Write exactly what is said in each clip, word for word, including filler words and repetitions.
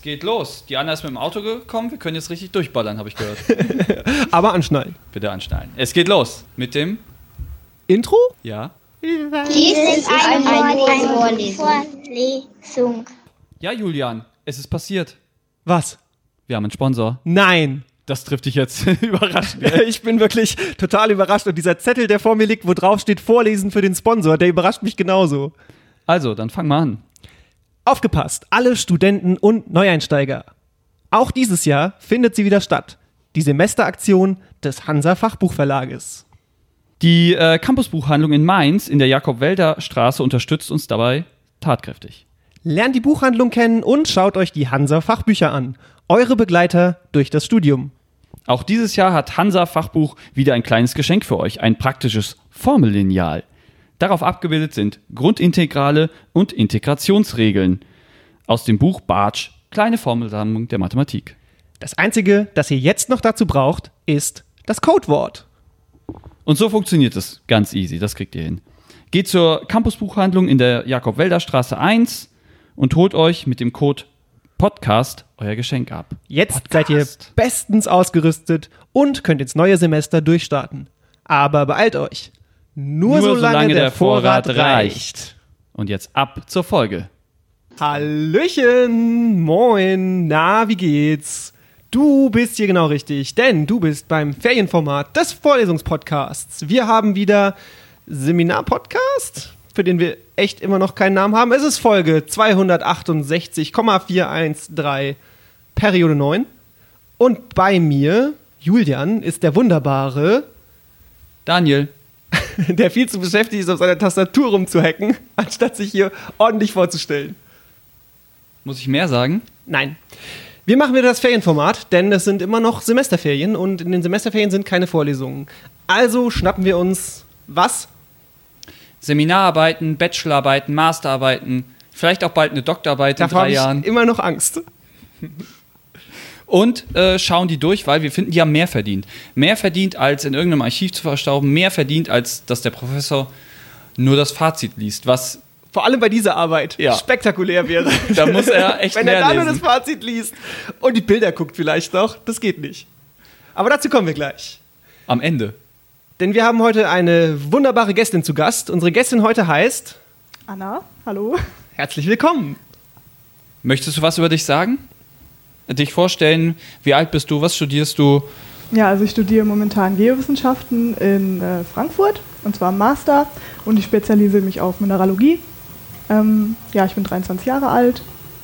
geht los. Die Anna ist mit dem Auto gekommen. Wir können jetzt richtig durchballern, habe ich gehört. Aber anschnallen. Bitte anschnallen. Es geht los mit dem Intro? Ja. Dies ist eine, eine Vorlesung. Ja, Julian, es ist passiert. Was? Wir haben einen Sponsor. Nein. Das trifft dich jetzt überraschend. Ich bin wirklich total überrascht. Und dieser Zettel, der vor mir liegt, wo drauf steht, Vorlesen für den Sponsor, der überrascht mich genauso. Also, dann fang mal an. Aufgepasst, alle Studenten und Neueinsteiger. Auch dieses Jahr findet sie wieder statt. Die Semesteraktion des Hansa-Fachbuchverlages. Die äh, Campusbuchhandlung in Mainz in der Jakob-Welder-Straße unterstützt uns dabei tatkräftig. Lernt die Buchhandlung kennen und schaut euch die Hansa-Fachbücher an. Eure Begleiter durch das Studium. Auch dieses Jahr hat Hansa Fachbuch wieder ein kleines Geschenk für euch, ein praktisches Formellineal. Darauf abgebildet sind Grundintegrale und Integrationsregeln. Aus dem Buch Bartsch, kleine Formelsammlung der Mathematik. Das Einzige, das ihr jetzt noch dazu braucht, ist das Codewort. Und so funktioniert es ganz easy, das kriegt ihr hin. Geht zur Campusbuchhandlung in der Jakob-Welder-Straße eins und holt euch mit dem Code Podcast euer Geschenk ab. Jetzt Podcast. seid ihr bestens ausgerüstet und könnt ins neue Semester durchstarten. Aber beeilt euch. Nur, Nur solange, solange der, der Vorrat, Vorrat reicht. reicht. Und jetzt ab zur Folge. Hallöchen, moin, na, wie geht's? Du bist hier genau richtig, denn du bist beim Ferienformat des Vorlesungspodcasts. Wir haben wieder Seminarpodcast, für den wir echt immer noch keinen Namen haben. Es ist Folge zweihundertachtundsechzig Komma vierhundertzdreizehn, Periode neun. Und bei mir, Julian, ist der wunderbare, Daniel. der viel zu beschäftigt ist, auf seiner Tastatur rumzuhacken, anstatt sich hier ordentlich vorzustellen. Muss ich mehr sagen? Nein. Wir machen wieder das Ferienformat, denn es sind immer noch Semesterferien und in den Semesterferien sind keine Vorlesungen. Also schnappen wir uns was? Seminararbeiten, Bachelorarbeiten, Masterarbeiten, vielleicht auch bald eine Doktorarbeit in Davor drei habe ich Jahren. immer noch Angst. Und äh, schauen die durch, weil wir finden, die haben mehr verdient. Mehr verdient, als in irgendeinem Archiv zu verstauben. Mehr verdient, als dass der Professor nur das Fazit liest. Was Vor allem bei dieser Arbeit Ja. spektakulär wäre. Da muss er echt Wenn mehr er da nur lesen. das Fazit liest und die Bilder guckt vielleicht noch, das geht nicht. Aber dazu kommen wir gleich. am Ende. Denn wir haben heute eine wunderbare Gästin zu Gast. Unsere Gästin heute heißt... Anna, hallo. Herzlich willkommen. Möchtest du was über dich sagen? Dich vorstellen? Wie alt bist du? Was studierst du? Ja, also ich studiere momentan Geowissenschaften in äh, Frankfurt, und zwar im Master, und ich spezialisiere mich auf Mineralogie. Ähm, ja, ich bin dreiundzwanzig Jahre alt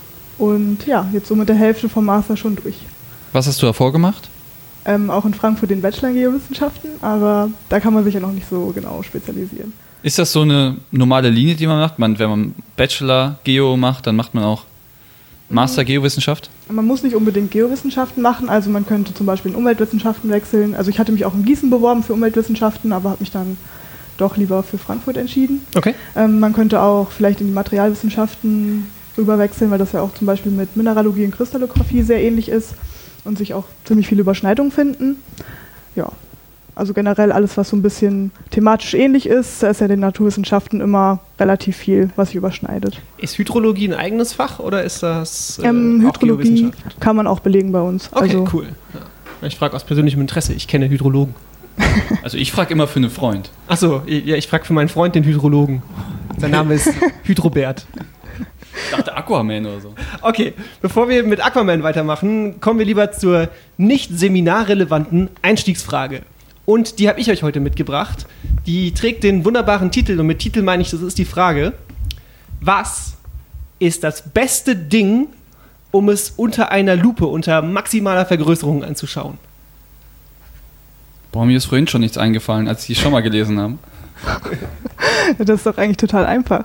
und ja, jetzt so mit der Hälfte vom Master schon durch. Was hast du davor gemacht? Ähm, auch in Frankfurt den Bachelor in Geowissenschaften, aber da kann man sich ja noch nicht so genau spezialisieren. Ist das so eine normale Linie, die man macht? Man, wenn man Bachelor Geo macht, dann macht man auch Master Geowissenschaft? Man muss nicht unbedingt Geowissenschaften machen, also man könnte zum Beispiel in Umweltwissenschaften wechseln. Also ich hatte mich auch in Gießen beworben für Umweltwissenschaften, aber habe mich dann doch lieber für Frankfurt entschieden. Okay. Ähm, man könnte auch vielleicht in die Materialwissenschaften rüberwechseln, weil das ja auch zum Beispiel mit Mineralogie und Kristallographie sehr ähnlich ist und sich auch ziemlich viele Überschneidungen finden. Ja, also generell alles, was so ein bisschen thematisch ähnlich ist, da ist ja in den Naturwissenschaften immer relativ viel, was sich überschneidet. Ist Hydrologie ein eigenes Fach oder ist das äh, Ähm, auch Hydrologie Geowissenschaft? kann man auch belegen bei uns. Okay, also, cool. Ja. Ich frage aus persönlichem Interesse. Ich kenne Hydrologen. Also ich frage immer für einen Freund. Achso, ja, ich frage für meinen Freund den Hydrologen. Sein Name ist Hydrobert. Ich dachte Aquaman oder so. Okay, bevor wir mit Aquaman weitermachen, kommen wir lieber zur nicht seminarrelevanten Einstiegsfrage. Und die habe ich euch heute mitgebracht. Die trägt den wunderbaren Titel, und mit Titel meine ich, das ist die Frage: Was ist das beste Ding, um es unter einer Lupe, unter maximaler Vergrößerung anzuschauen? Boah, mir ist vorhin schon nichts eingefallen, als ich die schon mal gelesen habe. das ist doch eigentlich total einfach.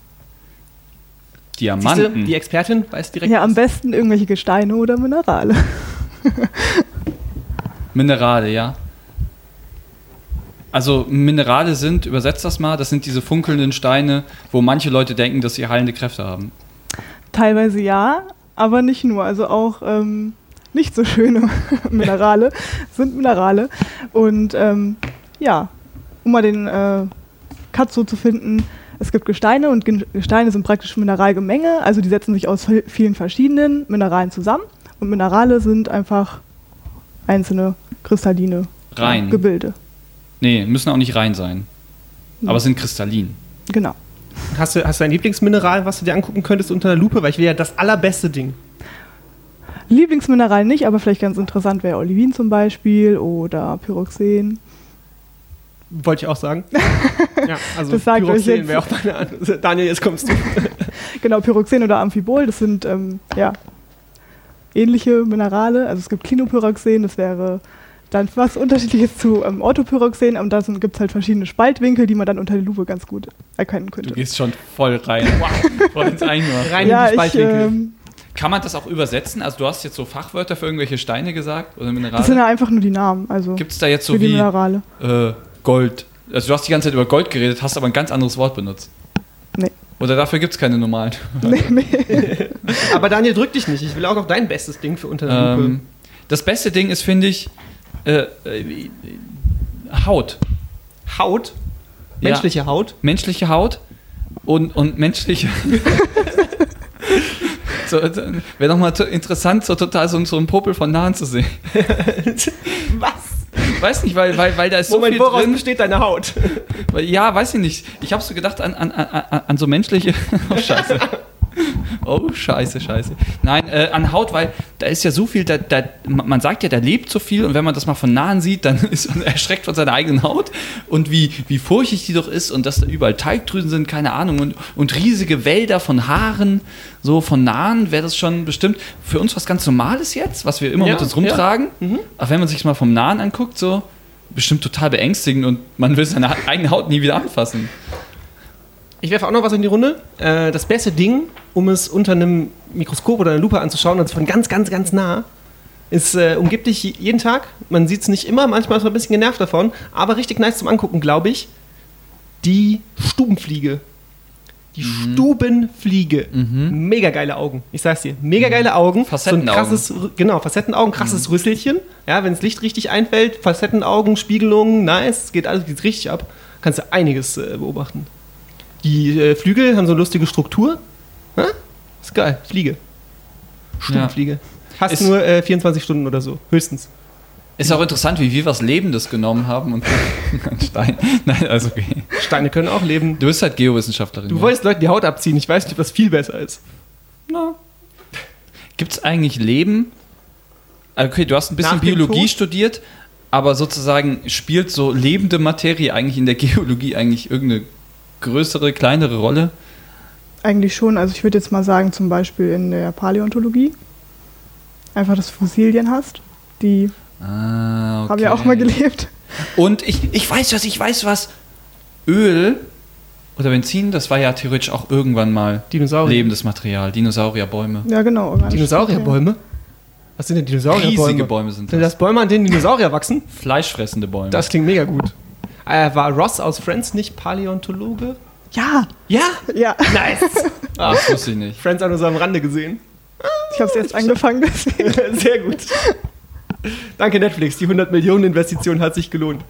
Siehste, Diamanten. die Expertin weiß direkt. Ja, am was. besten irgendwelche Gesteine oder Minerale. Minerale, ja. Also Minerale sind, übersetzt das mal, das sind diese funkelnden Steine, wo manche Leute denken, dass sie heilende Kräfte haben. Teilweise ja, aber nicht nur. Also auch ähm, nicht so schöne Minerale sind Minerale. Und ähm, ja, um mal den äh, Cut so zu finden, Es gibt Gesteine und Gesteine sind praktisch Mineralgemenge, also die setzen sich aus vielen verschiedenen Mineralen zusammen und Minerale sind einfach einzelne kristalline rein. Gebilde. Nee, müssen auch nicht rein sein, aber sind kristallin. Genau. Hast du, hast du ein Lieblingsmineral, was du dir angucken könntest unter der Lupe? Weil ich will ja das allerbeste Ding. Lieblingsmineral nicht, aber vielleicht ganz interessant wäre Olivin zum Beispiel oder Pyroxen. Wollte ich auch sagen. Ja, also das sagt euch Pyroxen wäre auch meine Antwort. Daniel, jetzt kommst du. Genau, Pyroxen oder Amphibol, das sind ähm, ja, ähnliche Minerale. Also es gibt Clinopyroxen, das wäre dann was Unterschiedliches zu ähm, Orthopyroxen, und da gibt es halt verschiedene Spaltwinkel, die man dann unter der Lupe ganz gut erkennen könnte. Du gehst schon voll rein. Wow, voll ins Eingemacht. Rein ja, in die Spaltwinkel. Ich, ähm, Kann man das auch übersetzen? Also du hast jetzt so Fachwörter für irgendwelche Steine gesagt oder Minerale? Das sind ja einfach nur die Namen. Also gibt es da jetzt so für die wie Minerale. Äh, Gold? Also du hast die ganze Zeit über Gold geredet, hast aber ein ganz anderes Wort benutzt. Nee. Oder dafür gibt es keine normalen? Nee, nee. Aber Daniel, drück dich nicht. Ich will auch noch dein bestes Ding für unter der Lupe. Ähm, das beste Ding ist, finde ich, äh, äh, Haut. Haut? Menschliche Ja. Haut? Menschliche Haut und, und menschliche... so, wäre doch mal to- interessant, so total so, so einen Popel von Nahen zu sehen. Was? Weiß nicht, weil, weil, weil da ist so Moment, viel woraus drin. besteht deine Haut? Weil, ja, weiß ich nicht. Ich habe so gedacht an, an, an, an so menschliche... Oh, scheiße. Oh, scheiße, scheiße. Nein, äh, an Haut, weil da ist ja so viel, da, da, man sagt ja, da lebt so viel, und wenn man das mal von nahen sieht, dann ist man erschreckt von seiner eigenen Haut und wie, wie furchtig die doch ist und dass da überall Teigdrüsen sind, keine Ahnung, und, und riesige Wälder von Haaren, so von nahen wäre das schon bestimmt für uns was ganz Normales jetzt, was wir immer Ja, mit uns rumtragen. ja. Mhm. Aber wenn man sich mal vom Nahen anguckt, so bestimmt total beängstigend und man will seine eigene Haut nie wieder anfassen. Ich werfe auch noch was in die Runde. Äh, das beste Ding, um es unter einem Mikroskop oder einer Lupe anzuschauen, und von ganz, ganz, ganz nah, ist, äh, umgibt dich jeden Tag. Man sieht es nicht immer, manchmal ist man ein bisschen genervt davon, aber richtig nice zum Angucken, glaube ich. Die Stubenfliege. Die Mhm. Stubenfliege. Mhm. Mega geile Augen. Ich sag's dir. Mega geile Augen. Facettenaugen. So ein krasses, genau, Facettenaugen, krasses mhm. Rüsselchen. Ja, wenn das Licht richtig einfällt, Facettenaugen, Spiegelungen, nice, geht alles geht richtig ab. Kannst du einiges äh, beobachten. Die äh, Flügel haben so eine lustige Struktur. Ha? Ist geil. Fliege. Stubenfliege. Ja. Hast Ist nur äh, vierundzwanzig Stunden oder so. Höchstens. Ist auch interessant, wie wir was Lebendes genommen haben und ein Stein. Nein, also okay. Steine können auch leben. Du bist halt Geowissenschaftlerin. Du ja. wolltest Leuten die Haut abziehen. Ich weiß nicht, ob das viel besser ist. No. Gibt es eigentlich Leben? Okay, du hast ein bisschen Nach dem Biologie Tod? studiert, aber sozusagen spielt so lebende Materie eigentlich in der Geologie eigentlich irgendeine größere, kleinere Rolle? Eigentlich schon. Also ich würde jetzt mal sagen, zum Beispiel in der Paläontologie. Einfach, dass du Fossilien hast. Die ah, okay. haben ja auch mal gelebt. Und ich, ich weiß was, ich weiß was. Öl oder Benzin, das war ja theoretisch auch irgendwann mal Dinosaurier. lebendes Material. Dinosaurierbäume. Ja, genau. organische Dinosaurierbäume? Was sind denn Dinosaurierbäume? Riesige Bäume sind Sind das. das Bäume, an denen Dinosaurier wachsen? Fleischfressende Bäume. Das klingt mega gut. Äh, war Ross aus Friends nicht Paläontologe? Ja, Ja? ja. Nice. ah, das wusste ich nicht. Friends hat nur so am Rande gesehen. Ich habe es jetzt angefangen, deswegen. Sehr gut. Danke Netflix, die hundert Millionen Investition hat sich gelohnt.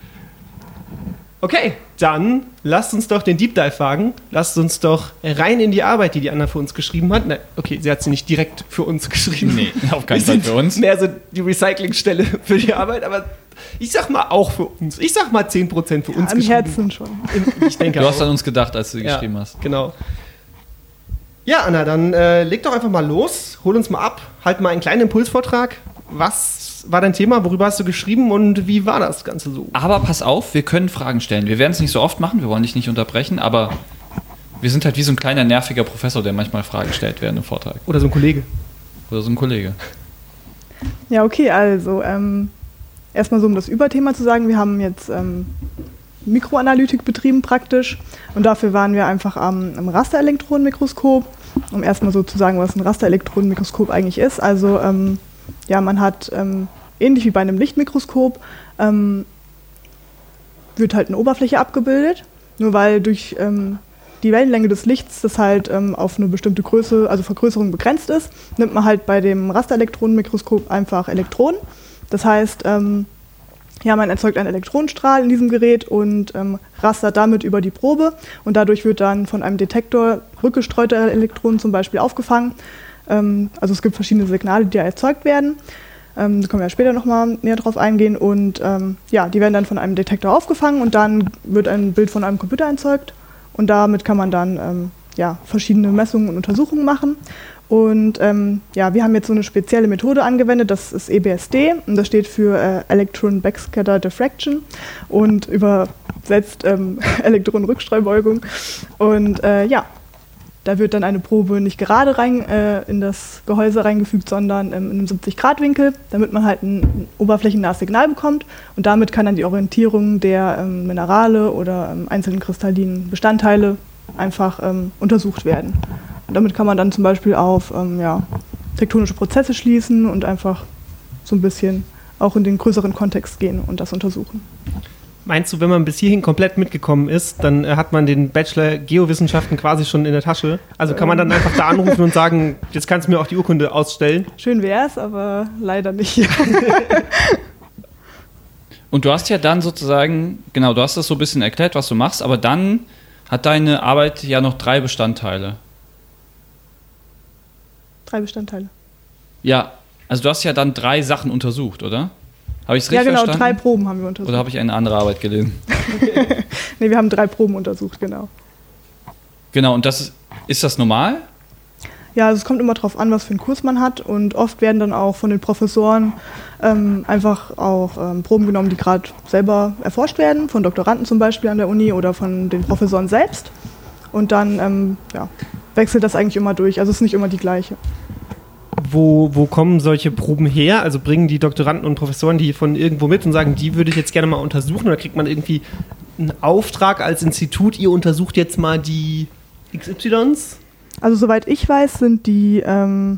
Okay, dann lasst uns doch den Deep Dive wagen. Lasst uns doch rein in die Arbeit, die die Anna für uns geschrieben hat. Nein, okay, sie hat sie nicht direkt für uns geschrieben. Nee, auf keinen Wir Fall sind für uns. mehr so die Recyclingstelle für die Arbeit, aber ich sag mal auch für uns. Ich sag mal zehn Prozent für uns Am geschrieben. Herzen schon. Ich denke Du hast auch. an uns gedacht, als du sie Ja, geschrieben hast. Genau. Ja, Anna, dann äh, leg doch einfach mal los. Hol uns mal ab. Halt mal einen kleinen Impulsvortrag. Was war dein Thema? Worüber hast du geschrieben und wie war das Ganze so? Aber pass auf, wir können Fragen stellen. Wir werden es nicht so oft machen, wir wollen dich nicht unterbrechen, aber wir sind halt wie so ein kleiner nerviger Professor, der manchmal Fragen stellt während dem Vortrag. Oder so ein Kollege. Oder so ein Kollege. Ja, okay, also ähm, erstmal so, um das Überthema zu sagen, wir haben jetzt ähm, Mikroanalytik betrieben praktisch und dafür waren wir einfach am, am Rasterelektronenmikroskop, um erstmal so zu sagen, was ein Rasterelektronenmikroskop eigentlich ist. Also ähm, ja, man hat ähm, ähnlich wie bei einem Lichtmikroskop ähm, wird halt eine Oberfläche abgebildet, nur weil durch ähm, die Wellenlänge des Lichts, das halt ähm, auf eine bestimmte Größe, also Vergrößerung begrenzt ist, nimmt man halt bei dem Rasterelektronenmikroskop einfach Elektronen. Das heißt, ähm, Ja, man erzeugt einen Elektronenstrahl in diesem Gerät und ähm, rastert damit über die Probe und dadurch wird dann von einem Detektor rückgestreute Elektronen zum Beispiel aufgefangen. Ähm, also es gibt verschiedene Signale, die da erzeugt werden. Ähm, da können wir ja später nochmal näher drauf eingehen und ähm, ja, die werden dann von einem Detektor aufgefangen und dann wird ein Bild von einem Computer erzeugt und damit kann man dann ähm, ja, verschiedene Messungen und Untersuchungen machen. Und ähm, ja, wir haben jetzt so eine spezielle Methode angewendet, das ist E B S D und das steht für äh, Electron Backscatter Diffraction und übersetzt ähm, Elektronenrückstreubeugung. Und äh, ja, da wird dann eine Probe nicht gerade rein äh, in das Gehäuse reingefügt, sondern ähm, in einem siebzig Grad Winkel, damit man halt ein, ein oberflächennahes Signal bekommt und damit kann dann die Orientierung der ähm, Minerale oder ähm, einzelnen kristallinen Bestandteile einfach ähm, untersucht werden. Und damit kann man dann zum Beispiel auf ähm, ja, tektonische Prozesse schließen und einfach so ein bisschen auch in den größeren Kontext gehen und das untersuchen. Meinst du, wenn man bis hierhin komplett mitgekommen ist, dann äh, hat man den Bachelor Geowissenschaften quasi schon in der Tasche? Also kann man dann einfach da anrufen und sagen, jetzt kannst du mir auch die Urkunde ausstellen? Schön wär's, aber leider nicht. Und du hast ja dann sozusagen, genau, du hast das so ein bisschen erklärt, was du machst, aber dann hat deine Arbeit ja noch drei Bestandteile. Drei Bestandteile. Ja, also du hast ja dann drei Sachen untersucht, oder? Habe ich es Ja, richtig genau, verstanden? drei Proben haben wir untersucht. Oder habe ich eine andere Arbeit gelesen? Nee, wir haben drei Proben untersucht, genau. Genau, und das ist, ist das normal? Ja, also es kommt immer drauf an, was für einen Kurs man hat und oft werden dann auch von den Professoren ähm, einfach auch ähm, Proben genommen, die gerade selber erforscht werden, von Doktoranden zum Beispiel an der Uni oder von den Professoren selbst und dann ähm, ja, wechselt das eigentlich immer durch, also es ist nicht immer die gleiche. Wo, wo kommen solche Proben her? Also bringen die Doktoranden und Professoren die von irgendwo mit und sagen, die würde ich jetzt gerne mal untersuchen? Oder kriegt man irgendwie einen Auftrag als Institut, ihr untersucht jetzt mal die X Ys? Also soweit ich weiß, sind die ähm,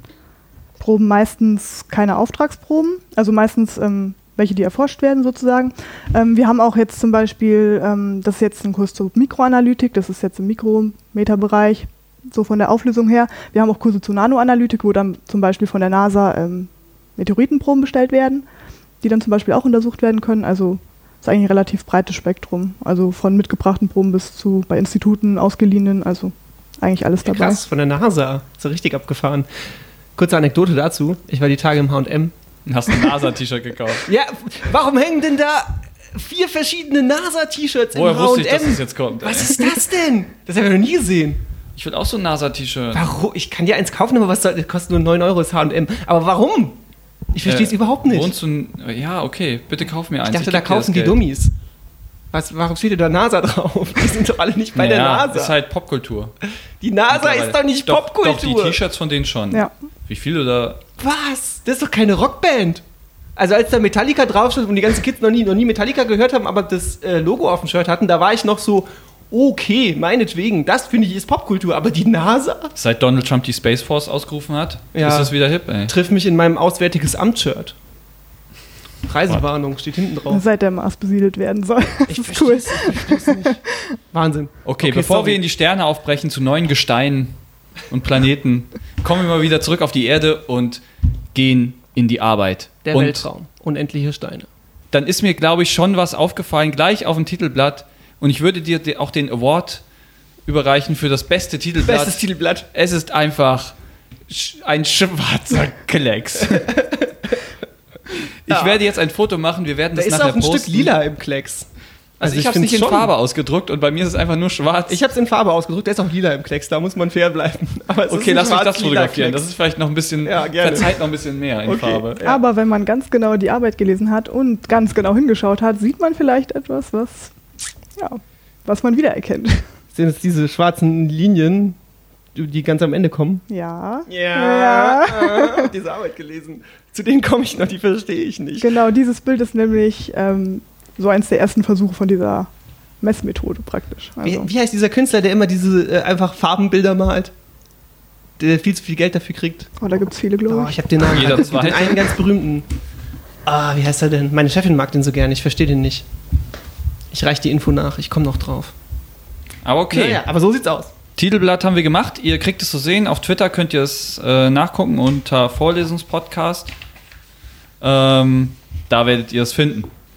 Proben meistens keine Auftragsproben, also meistens ähm, welche, die erforscht werden sozusagen. Ähm, wir haben auch jetzt zum Beispiel, ähm, das ist jetzt ein Kurs zur Mikroanalytik, das ist jetzt im Mikrometerbereich, so von der Auflösung her. Wir haben auch Kurse zur Nanoanalytik, wo dann zum Beispiel von der NASA ähm, Meteoritenproben bestellt werden, die dann zum Beispiel auch untersucht werden können. Also ist eigentlich ein relativ breites Spektrum. Also von mitgebrachten Proben bis zu bei Instituten ausgeliehenen, also eigentlich alles dabei. Ja, krass, von der NASA. So richtig abgefahren. Kurze Anekdote dazu. Ich war die Tage im H und M. Hast ein NASA-T-Shirt gekauft. Ja, warum hängen denn da vier verschiedene NASA-T-Shirts im H und M? Woher wusste ich, dass es jetzt kommt? Was ist das denn? Das habe ich noch nie gesehen. Ich will auch so ein NASA-T-Shirt. Warum? Ich kann dir eins kaufen, aber was soll, das kostet nur neun Euro, das H und M. Aber warum? Ich verstehe es Äh, überhaupt nicht. Wohnst du ein, ja, okay, bitte kauf mir eins. Ich dachte, geb da dir kaufen das die Geld. Dummies. Was, warum steht denn da NASA drauf? Die sind doch alle nicht bei naja, der NASA. Das ist halt Popkultur. Die NASA ist doch nicht doch, Popkultur. Doch, die T-Shirts von denen schon. Ja. Wie viele da... Was? Das ist doch keine Rockband. Also als da Metallica draufsteht und die ganzen Kids noch nie, noch nie Metallica gehört haben, aber das äh, Logo auf dem Shirt hatten, da war ich noch so, okay, meinetwegen, das finde ich ist Popkultur, aber die NASA? Seit Donald Trump die Space Force ausgerufen hat, Ja. ist das wieder hip, ey. Triff mich in meinem Auswärtiges Amt-Shirt. Reisewarnung steht hinten drauf. Seit der Mars besiedelt werden soll. Das Ich ist cool. versteh's, ich versteh's nicht. Wahnsinn. Okay, Okay, bevor sorry. wir in die Sterne aufbrechen zu neuen Gesteinen und Planeten, kommen wir mal wieder zurück auf die Erde und gehen in die Arbeit. Der und Weltraum. Unendliche Steine. dann ist mir, glaube ich, schon was aufgefallen, gleich auf dem Titelblatt. Und ich würde dir de- auch den Award überreichen für das beste Titelblatt. Bestes Titelblatt. Es ist einfach sch- ein schwarzer Klecks. Ich Ja. werde jetzt ein Foto machen, wir werden Da das ist nachher auch ein posten. Stück lila im Klecks. Also, ich habe es find's nicht in schon. Farbe ausgedruckt und bei mir ist es einfach nur schwarz. Ich habe es in Farbe ausgedrückt, der ist auch lila im Klecks, da muss man fair bleiben. Aber es ist okay, ein lass mich das schwarz-lila fotografieren. Das Klecks. ist vielleicht noch ein bisschen, Ja, gerne. verzeiht noch ein bisschen mehr in Okay. Farbe. Ja. Aber wenn man ganz genau die Arbeit gelesen hat und ganz genau hingeschaut hat, sieht man vielleicht etwas, was, ja, was man wiedererkennt. Sind es diese schwarzen Linien, die die ganz am Ende kommen? Ja. Ja. Ich habe diese Arbeit gelesen. Zu denen komme ich noch, die verstehe ich nicht. Genau, dieses Bild ist nämlich ähm, so eins der ersten Versuche von dieser Messmethode praktisch. Wie, Also, wie heißt dieser Künstler, der immer diese äh, einfach Farbenbilder malt? Der viel zu viel Geld dafür kriegt. oh, da gibt es viele, glaube Oh, ich. ich habe den Namen. Jeder Den Zweite. einen ganz berühmten. Ah, wie heißt er denn? Meine Chefin mag den so gern, ich verstehe den nicht. Ich reiche die Info nach, ich komme noch drauf. Aber okay. Naja, aber so sieht's aus. Titelblatt haben wir gemacht. Ihr kriegt es zu sehen. Auf Twitter könnt ihr es äh, nachgucken unter Vorlesungspodcast. Ähm, da werdet ihr es finden.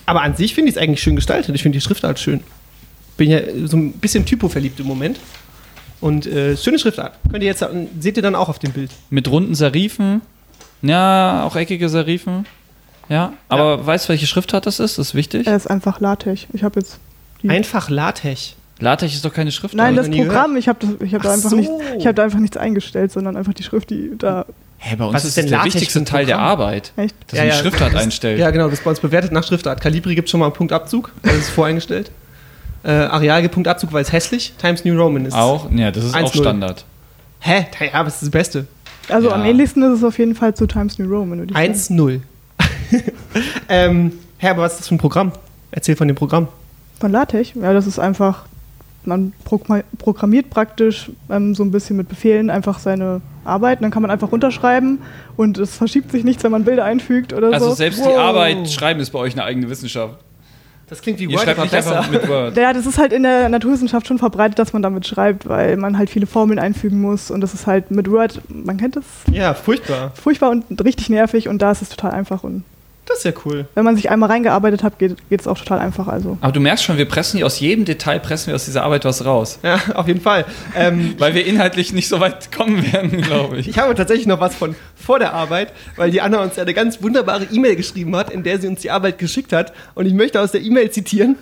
Aber an sich finde ich es eigentlich schön gestaltet. Ich finde die Schriftart schön. Bin ja so ein bisschen typoverliebt im Moment. Und äh, schöne Schriftart. Könnt ihr jetzt, seht ihr dann auch auf dem Bild. Mit runden Serifen. Ja, auch eckige Serifen. Ja, aber ja. Weißt du, welche Schriftart das ist? Das ist wichtig. Er ist einfach LaTeX. Ich habe jetzt einfach LaTeX. LaTeX ist doch keine Schriftart. Nein, das Programm. Ich habe hab da, einfach so. nicht, ich hab da einfach nichts eingestellt, sondern einfach die Schrift, die da... Hä, bei uns Was ist ist denn das der LaTeX wichtigste Teil der Arbeit. Echt? Dass ja, man ja. die Schriftart einstellt. Ja, genau, das ist bei uns bewertet nach Schriftart. Calibri gibt schon mal einen Punktabzug, das ist voreingestellt. Äh, Areal gibt Punktabzug, weil es hässlich. Times New Roman ist Auch? Ja, das ist eins auch null. Standard. Hä? Ja, aber es ist das Beste. Also Ja. am ähnlichsten ist es auf jeden Fall zu Times New Roman, würde ich sagen. eins null. ähm, Hä, aber was ist das für ein Programm? Erzähl von dem Programm. Von LaTeX? Ja, das ist einfach, man prog- programmiert praktisch ähm, so ein bisschen mit Befehlen einfach seine Arbeit. Und dann kann man einfach runterschreiben und es verschiebt sich nichts, wenn man Bilder einfügt oder Also so. selbst Wow. die Arbeit schreiben ist bei euch eine eigene Wissenschaft. Das klingt wie Ihr Word, schreibt aber nicht einfach besser. mit Word. Ja, das ist halt in der Naturwissenschaft schon verbreitet, dass man damit schreibt, weil man halt viele Formeln einfügen muss und das ist halt mit Word, man kennt das, Ja, furchtbar. furchtbar und richtig nervig und da ist es total einfach und Das ist ja cool. wenn man sich einmal reingearbeitet hat, geht es auch total einfach. Also. Aber du merkst schon, wir pressen hier aus jedem Detail, pressen wir aus dieser Arbeit was raus. Ja, auf jeden Fall. Ähm, Weil wir inhaltlich nicht so weit kommen werden, glaube ich. Ich habe tatsächlich noch was von vor der Arbeit, weil die Anna uns eine ganz wunderbare E-Mail geschrieben hat, in der sie uns die Arbeit geschickt hat. Und ich möchte aus der E-Mail zitieren.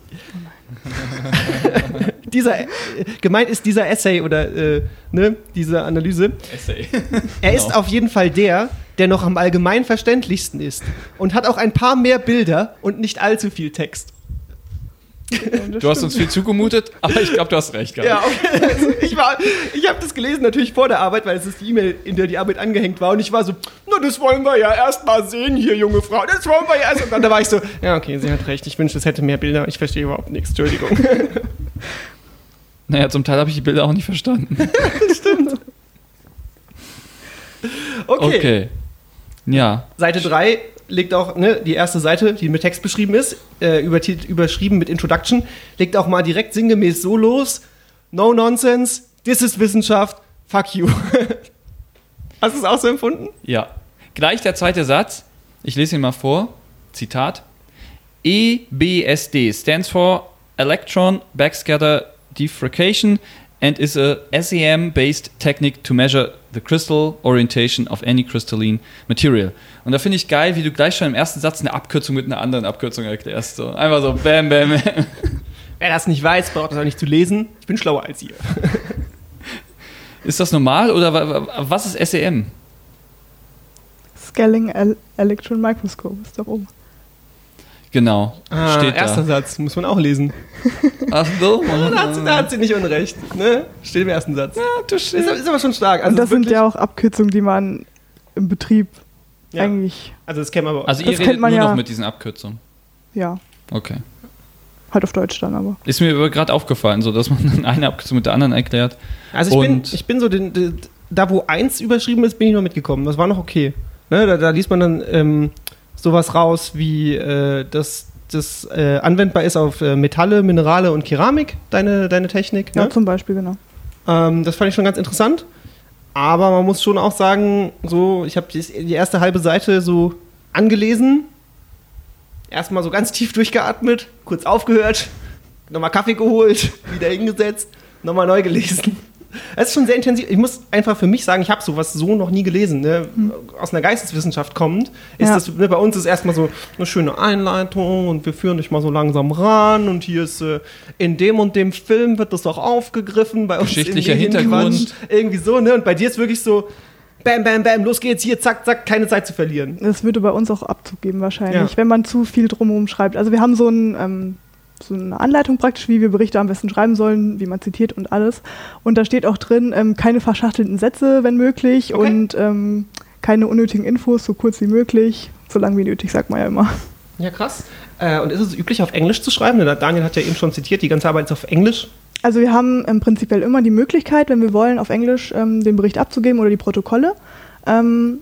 dieser, äh, gemeint ist dieser Essay oder äh, ne, diese Analyse. Essay. Er ist Genau. auf jeden Fall der, der noch am allgemein verständlichsten ist und hat auch ein paar mehr Bilder und nicht allzu viel Text. Du hast uns viel zugemutet, aber ich glaube, du hast recht gehabt. Ja, okay. Also ich war, ich habe das gelesen natürlich vor der Arbeit, weil es ist die E-Mail, in der die Arbeit angehängt war. Und ich war so, na, das wollen wir ja erst mal sehen hier, junge Frau. Das wollen wir ja erst. Und dann da war ich so, ja, okay, sie hat recht. Ich wünschte, es hätte mehr Bilder. Ich verstehe überhaupt nichts. Entschuldigung. Naja, zum Teil habe ich die Bilder auch nicht verstanden. Stimmt. Okay. Okay. Ja. Seite drei legt auch, ne, die erste Seite, die mit Text beschrieben ist, äh, übertit- überschrieben mit Introduction, legt auch mal direkt sinngemäß so los. No nonsense, this is Wissenschaft, fuck you. Hast du es auch so empfunden? Ja. Gleich der zweite Satz. Ich lese ihn mal vor. Zitat. E B S D stands for Electron Backscatter Diffraction and is a S E M-based technique to measure the crystal orientation of any crystalline material. Und da finde ich geil, wie du gleich schon im ersten Satz eine Abkürzung mit einer anderen Abkürzung erklärst. So. Einfach so bam, bam, bam. Wer das nicht weiß, braucht das auch nicht zu lesen. Ich bin schlauer als ihr. Ist das normal oder wa- wa- was ist S E M? Scaling El- Electron Microscope ist doch oben. Genau, Ah, steht erster da. Satz, muss man auch lesen. Ach so. Da hat, sie, da hat sie nicht unrecht. Ne? Steht im ersten Satz. Ja, du Ist, ist aber schon stark. Und Also das sind wirklich- ja auch Abkürzungen, die man im Betrieb Ja. eigentlich, Also das kennen wir aber. Also Das ihr kennt redet man nur ja. noch mit diesen Abkürzungen. ja, Okay. halt auf Deutsch dann aber. Ist mir aber gerade aufgefallen, so dass man dann eine Abkürzung mit der anderen erklärt. Also ich bin, Und- ich bin so, den, den, da wo eins überschrieben ist, bin ich noch mitgekommen. Das war noch okay. Ne, da, da liest man dann ähm, sowas raus, wie äh, dass das äh, anwendbar ist auf äh, Metalle, Minerale und Keramik, deine, deine Technik. Ja, Ne? zum Beispiel, genau. Ähm, das fand ich schon ganz interessant. Aber man muss schon auch sagen, so, ich habe die erste halbe Seite so angelesen, erstmal so ganz tief durchgeatmet, kurz aufgehört, nochmal Kaffee geholt, wieder hingesetzt, nochmal neu gelesen. Es ist schon sehr intensiv. Ich muss einfach für mich sagen, ich habe sowas so noch nie gelesen. Ne? Aus einer Geisteswissenschaft kommend ist Ja. das, ne, bei uns ist erstmal so eine schöne Einleitung und wir führen dich mal so langsam ran und hier ist äh, in dem und dem Film wird das auch aufgegriffen. Bei uns Geschichtlicher in Hintergrund. Quatsch, irgendwie so, ne? Und bei dir ist wirklich so bam, bam, bam, los geht's, hier, zack, zack, keine Zeit zu verlieren. Das würde bei uns auch Abzug geben wahrscheinlich, Ja. wenn man zu viel drumherum schreibt. Also wir haben so, ein, ähm, so eine Anleitung praktisch, wie wir Berichte am besten schreiben sollen, wie man zitiert und alles. Und da steht auch drin, ähm, keine verschachtelten Sätze, wenn möglich, Okay. und ähm, keine unnötigen Infos, so kurz wie möglich, so lang wie nötig, sagt man ja immer. Ja, krass. Äh, und ist es üblich, auf Englisch zu schreiben? Der Daniel hat ja eben schon zitiert, die ganze Arbeit ist auf Englisch. Also wir haben ähm, prinzipiell immer die Möglichkeit, wenn wir wollen, auf Englisch ähm, den Bericht abzugeben oder die Protokolle. Ähm,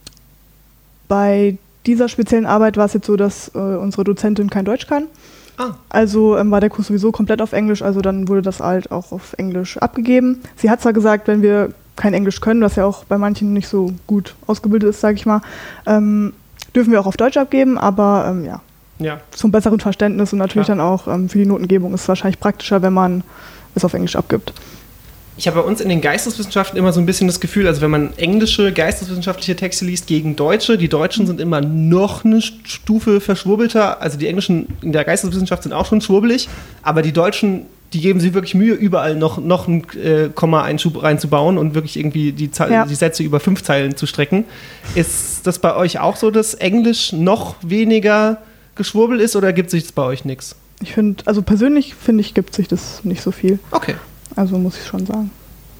bei dieser speziellen Arbeit war es jetzt so, dass äh, unsere Dozentin kein Deutsch kann. Ah. Also ähm, war der Kurs sowieso komplett auf Englisch, also dann wurde das halt auch auf Englisch abgegeben. Sie hat zwar gesagt, wenn wir kein Englisch können, was ja auch bei manchen nicht so gut ausgebildet ist, sage ich mal, ähm, dürfen wir auch auf Deutsch abgeben, aber ähm, ja. Ja. zum besseren Verständnis und natürlich Klar. dann auch ähm, für die Notengebung ist es wahrscheinlich praktischer, wenn man es auf Englisch abgibt. Ich habe bei uns in den Geisteswissenschaften immer so ein bisschen das Gefühl, also wenn man englische geisteswissenschaftliche Texte liest gegen deutsche, die Deutschen sind immer noch eine Stufe verschwurbelter, also die Englischen in der Geisteswissenschaft sind auch schon schwurbelig, aber die Deutschen, die geben sich wirklich Mühe, überall noch, noch einen äh, Komma-Einschub reinzubauen und wirklich irgendwie die, Zahl, Ja. die Sätze über fünf Zeilen zu strecken. Ist das bei euch auch so, dass Englisch noch weniger geschwurbelt ist oder gibt sich das bei euch nichts? Ich finde, also persönlich finde ich, gibt sich das nicht so viel. Okay. Also muss ich schon sagen.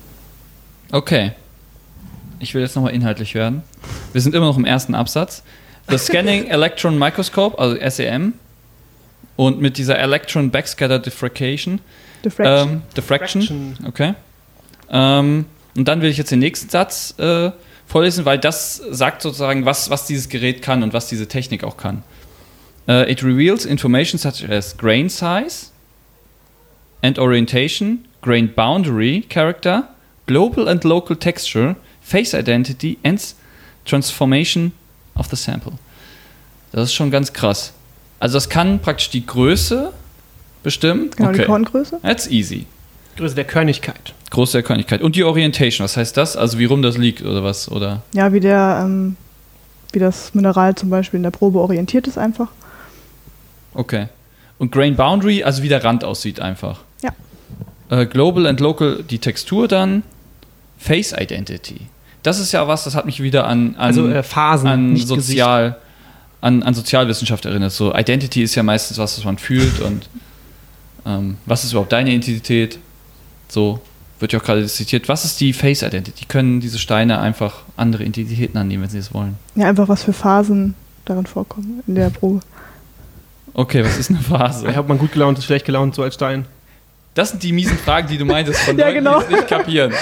Okay. Ich will jetzt nochmal inhaltlich werden. Wir sind immer noch im ersten Absatz. The Scanning Electron Microscope, also S E M, und mit dieser Electron Backscatter Diffraction. Diffraction. Ähm, diffraction. Diffraction. Okay. Ähm, und dann will ich jetzt den nächsten Satz äh, vorlesen, weil das sagt sozusagen, was, was dieses Gerät kann und was diese Technik auch kann. Uh, it reveals information such as grain size and orientation, grain boundary character, global and local texture, face identity and transformation of the sample. Das ist schon ganz krass. Also das kann praktisch die Größe bestimmen. Genau, die Okay. Korngröße. That's easy. Größe der Körnigkeit. Große Erkönigkeit. Und die Orientation, was heißt das? Also wie rum das liegt oder was? Oder? Ja, wie der, ähm, wie das Mineral zum Beispiel in der Probe orientiert ist einfach. Okay. Und Grain Boundary, also wie der Rand aussieht einfach. Ja. Äh, Global and Local, die Textur dann. Face Identity. Das ist ja was, das hat mich wieder an, an, Also äh, Phasen, an, nicht Sozial, an, an Sozialwissenschaft erinnert. So Identity ist ja meistens was, was man fühlt und ähm, was ist überhaupt deine Identität? So wird ja auch gerade zitiert. Was ist die Face Identity? Können diese Steine einfach andere Identitäten annehmen, wenn sie es wollen? Ja, einfach was für Phasen darin vorkommen in der Probe. Okay, was ist eine Phase? Ich habe man gut gelaunt, ist schlecht gelaunt, so als Stein. Das sind die miesen Fragen, die du meintest von Ja, Leuten, genau. die es nicht kapieren.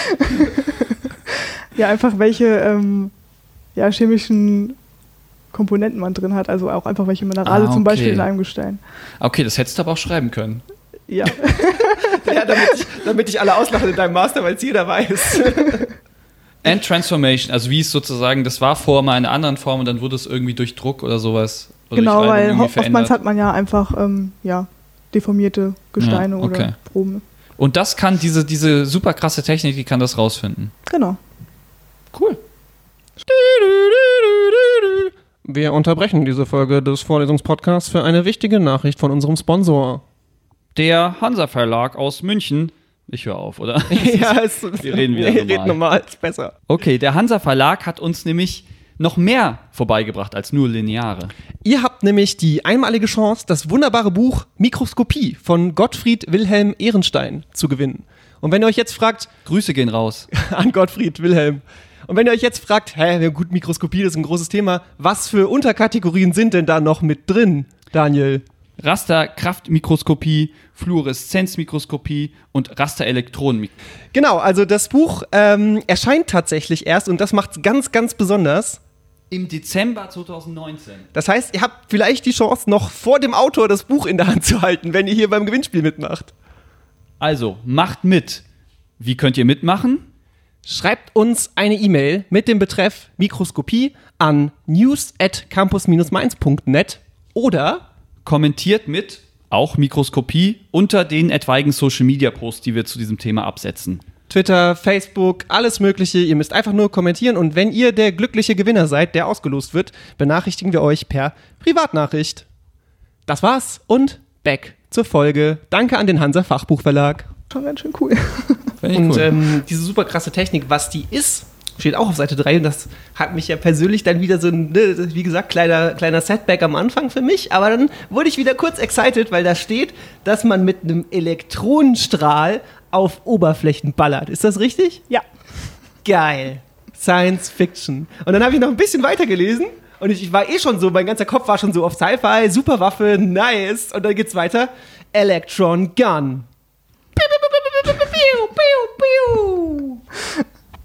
Ja, einfach welche ähm, ja, chemischen Komponenten man drin hat. Also auch einfach welche Minerale Ah, zum Beispiel okay. in einem Gestein. Okay, das hättest du aber auch schreiben können. Ja. Ja, damit ich, damit ich alle auslache in deinem Master, weil es jeder weiß. And Transformation, also wie es sozusagen, das war vorher mal in einer anderen Form und dann wurde es irgendwie durch Druck oder sowas. Oder Genau, durch Reibung weil irgendwie oftmals verändert. hat man ja einfach ähm, ja, deformierte Gesteine Ja, okay. oder Proben. Und das kann, diese, diese super krasse Technik, die kann das rausfinden. Genau. Cool. Wir unterbrechen diese Folge des Vorlesungspodcasts für eine wichtige Nachricht von unserem Sponsor. Der Hansa Verlag aus München. Ich höre auf, oder? Ja, es, Wir reden wieder nee, normal. Red normal, ist besser. Okay, der Hansa Verlag hat uns nämlich noch mehr vorbeigebracht als nur Lineare. Ihr habt nämlich die einmalige Chance, das wunderbare Buch Mikroskopie von Gottfried Wilhelm Ehrenstein zu gewinnen. Und wenn ihr euch jetzt fragt, Grüße gehen raus. an Gottfried Wilhelm, und wenn ihr euch jetzt fragt, hä, ja gut, Mikroskopie, das ist ein großes Thema, was für Unterkategorien sind denn da noch mit drin, Daniel? Rasterkraftmikroskopie, Fluoreszenzmikroskopie und Rasterelektronenmikroskopie. Genau, also das Buch ähm, erscheint tatsächlich erst und das macht es ganz, ganz besonders. Im Dezember zweitausendneunzehn. Das heißt, ihr habt vielleicht die Chance, noch vor dem Autor das Buch in der Hand zu halten, wenn ihr hier beim Gewinnspiel mitmacht. Also, macht mit. Wie könnt ihr mitmachen? Schreibt uns eine E-Mail mit dem Betreff Mikroskopie an news at campus dash mainz punkt net oder Kommentiert mit, auch Mikroskopie, unter den etwaigen Social-Media-Posts, die wir zu diesem Thema absetzen. Twitter, Facebook, alles Mögliche. Ihr müsst einfach nur kommentieren und wenn ihr der glückliche Gewinner seid, der ausgelost wird, benachrichtigen wir euch per Privatnachricht. Das war's und back zur Folge. Danke an den Hansa Fachbuchverlag. Schon ganz schön cool. Finde ich Und cool. ähm, diese super krasse Technik, was die ist, steht auch auf Seite drei und das hat mich ja persönlich dann wieder so ein, ne, wie gesagt, kleiner, kleiner Setback am Anfang für mich, aber dann wurde ich wieder kurz excited, weil da steht, dass man mit einem Elektronenstrahl auf Oberflächen ballert. Ist das richtig? Ja. Geil. Science Fiction. Und dann habe ich noch ein bisschen weitergelesen und ich, ich war eh schon so, mein ganzer Kopf war schon so auf Sci-Fi, Superwaffe, nice. Und dann geht's weiter. Electron Gun. Piu, piu, piu, piu, piu, piu, piu.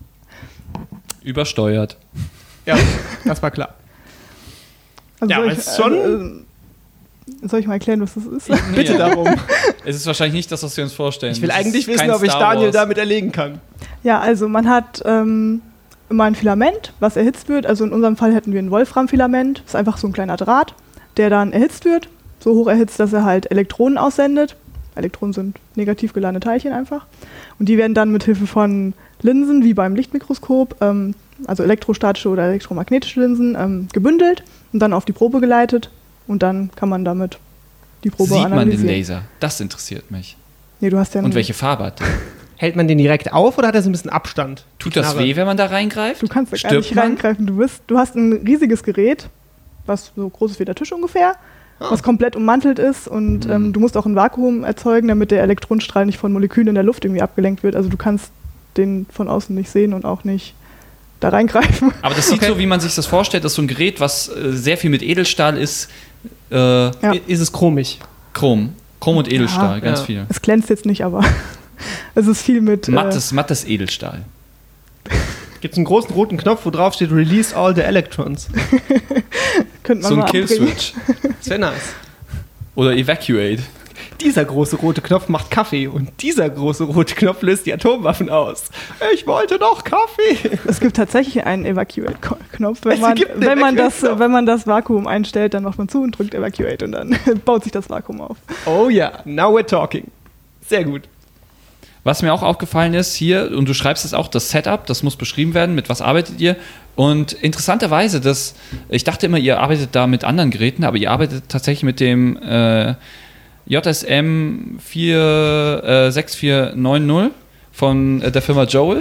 Übersteuert. Ja, das war klar. Also Ja, soll, aber ich, es ist schon- also, äh, soll ich mal erklären, was das ist? Bitte Ja. darum. Es ist wahrscheinlich nicht das, was wir uns vorstellen. Ich will Das ist eigentlich wissen, kein ob ich Star Daniel Wars. damit erlegen kann. Ja, also man hat ähm, immer ein Filament, was erhitzt wird. Also in unserem Fall hätten wir ein Wolframfilament. Das ist einfach so ein kleiner Draht, der dann erhitzt wird. so hoch erhitzt, dass er halt Elektronen aussendet. Elektronen sind negativ geladene Teilchen einfach. Und die werden dann mit Hilfe von Linsen, wie beim Lichtmikroskop, ähm, also elektrostatische oder elektromagnetische Linsen, ähm, gebündelt und dann auf die Probe geleitet. Und dann kann man damit die Probe Sieht analysieren. man den Laser? Das interessiert mich. Nee, du hast ja Und welche Farbe hat der? Hält man den direkt auf oder hat er so ein bisschen Abstand? Tut das weh, wenn man da reingreift? Du kannst da gar Stirbt nicht man? reingreifen. Du, bist, du hast ein riesiges Gerät, was so groß ist wie der Tisch ungefähr, Ah. was komplett ummantelt ist und Mhm. ähm, du musst auch ein Vakuum erzeugen, damit der Elektronenstrahl nicht von Molekülen in der Luft irgendwie abgelenkt wird. Also du kannst den von außen nicht sehen und auch nicht da reingreifen. Aber das sieht Okay. so, wie man sich das vorstellt, dass so ein Gerät, was äh, sehr viel mit Edelstahl ist, äh, Ja. I- Ist es chromig? Chrom. Chrom und Edelstahl, Ja. ganz Ja. viel. Es glänzt jetzt nicht, aber es ist viel mit... Mattes, mattes Edelstahl. Gibt es einen großen roten Knopf, wo drauf steht Release all the electrons? Äh, könnte man So ein mal abbringen. Killswitch. Das wäre nice. Oder Evacuate. Dieser große rote Knopf macht Kaffee und dieser große rote Knopf löst die Atomwaffen aus. Ich wollte doch Kaffee. Es gibt tatsächlich einen Evacuate-Knopf. Wenn Es man, gibt einen wenn, man das, Evacuate-Knopf. wenn man das Vakuum einstellt, dann macht man zu und drückt Evacuate und dann baut sich das Vakuum auf. Oh ja, now we're talking. Sehr gut. Was mir auch aufgefallen ist hier, und du schreibst es auch, das Setup, das muss beschrieben werden, mit was arbeitet ihr? Und interessanterweise, das, ich dachte immer, ihr arbeitet da mit anderen Geräten, aber ihr arbeitet tatsächlich mit dem äh, J S M vier, äh, sechs vier neun null von äh, der Firma Joel.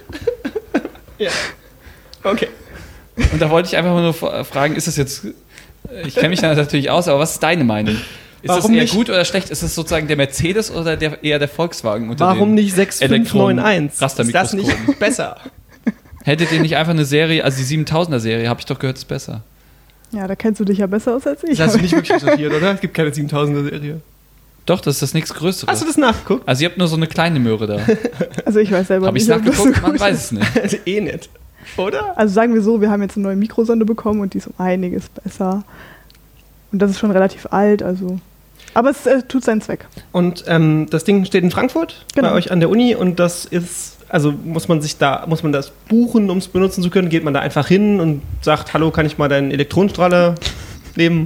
Ja. Okay. Und da wollte ich einfach nur f- fragen, ist das jetzt, ich kenne mich da natürlich aus, aber was ist deine Meinung? Ist das Warum eher nicht? gut oder schlecht? Ist es sozusagen der Mercedes oder der, eher der Volkswagen? Unter Warum den nicht sechs fünf neun eins? Ist das Rastermikroskopen? nicht besser? Hättet ihr nicht einfach eine Serie, also die siebentausender Serie, habe ich doch gehört, ist besser. Ja, da kennst du dich ja besser aus als ich. Das hast du nicht wirklich recherchiert, oder? Es gibt keine siebentausender Serie. Doch, das ist das nächste Größere. Hast du das nachgeguckt? Also ihr habt nur so eine kleine Möhre da. Also ich weiß selber Habe ich nicht, ob das so nachgeguckt? Man gut weiß ist. es nicht. eh nicht. Oder? Also sagen wir so, wir haben jetzt eine neue Mikrosonde bekommen und die ist um einiges besser. Und das ist schon relativ alt, also. Aber es äh, tut seinen Zweck. Und ähm, das Ding steht in Frankfurt Genau. bei euch an der Uni und das ist, also muss man sich da, muss man das buchen, um es benutzen zu können? Geht man da einfach hin und sagt, hallo, kann ich mal deinen Elektronenstrahler nehmen?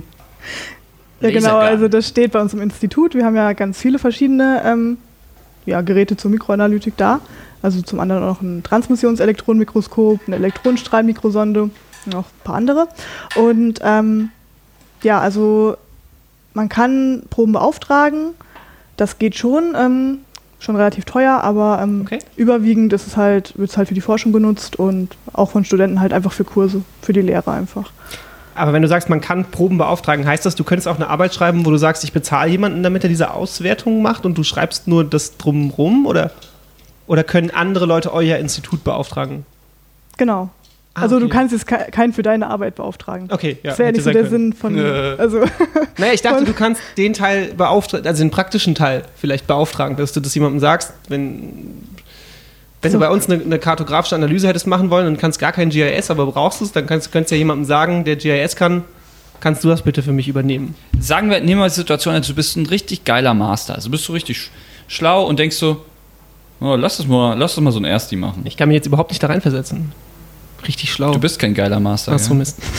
Ja, genau, Lasergun. also das steht bei uns im Institut. Wir haben ja ganz viele verschiedene ähm, ja, Geräte zur Mikroanalytik da. Also zum anderen auch ein Transmissionselektronenmikroskop, eine Elektronenstrahlmikrosonde und noch ein paar andere. Und ähm, ja, also man kann Proben beauftragen. Das geht schon, ähm, schon relativ teuer, aber ähm, Okay. überwiegend ist es halt, wird es halt für die Forschung genutzt und auch von Studenten halt einfach für Kurse, für die Lehre einfach. Aber wenn du sagst, man kann Proben beauftragen, heißt das, du könntest auch eine Arbeit schreiben, wo du sagst, ich bezahle jemanden, damit er diese Auswertung macht und du schreibst nur das drumrum? Oder, oder können andere Leute euer Institut beauftragen? Genau. Ah, Also du okay. kannst jetzt ke- keinen für deine Arbeit beauftragen. Okay, ja. Das wäre hätte nicht so sein der können. Sinn von. Äh. Also, Naja, ich dachte, Und- du kannst den Teil beauftragen, also den praktischen Teil vielleicht beauftragen, dass du das jemandem sagst, wenn, wenn So. du bei uns eine, eine kartografische Analyse hättest machen wollen und kannst gar kein G I S, aber brauchst es, dann kannst, könntest du ja jemandem sagen, der G I S kann, kannst du das bitte für mich übernehmen. Sagen wir, nehmen wir die Situation, also du bist ein richtig geiler Master. Also bist du richtig sch- schlau und denkst so, oh, lass das mal, lass das mal so ein Ersti machen. Ich kann mich jetzt überhaupt nicht da reinversetzen. Richtig schlau. Du bist kein geiler Master. Ach so, gell? Mist.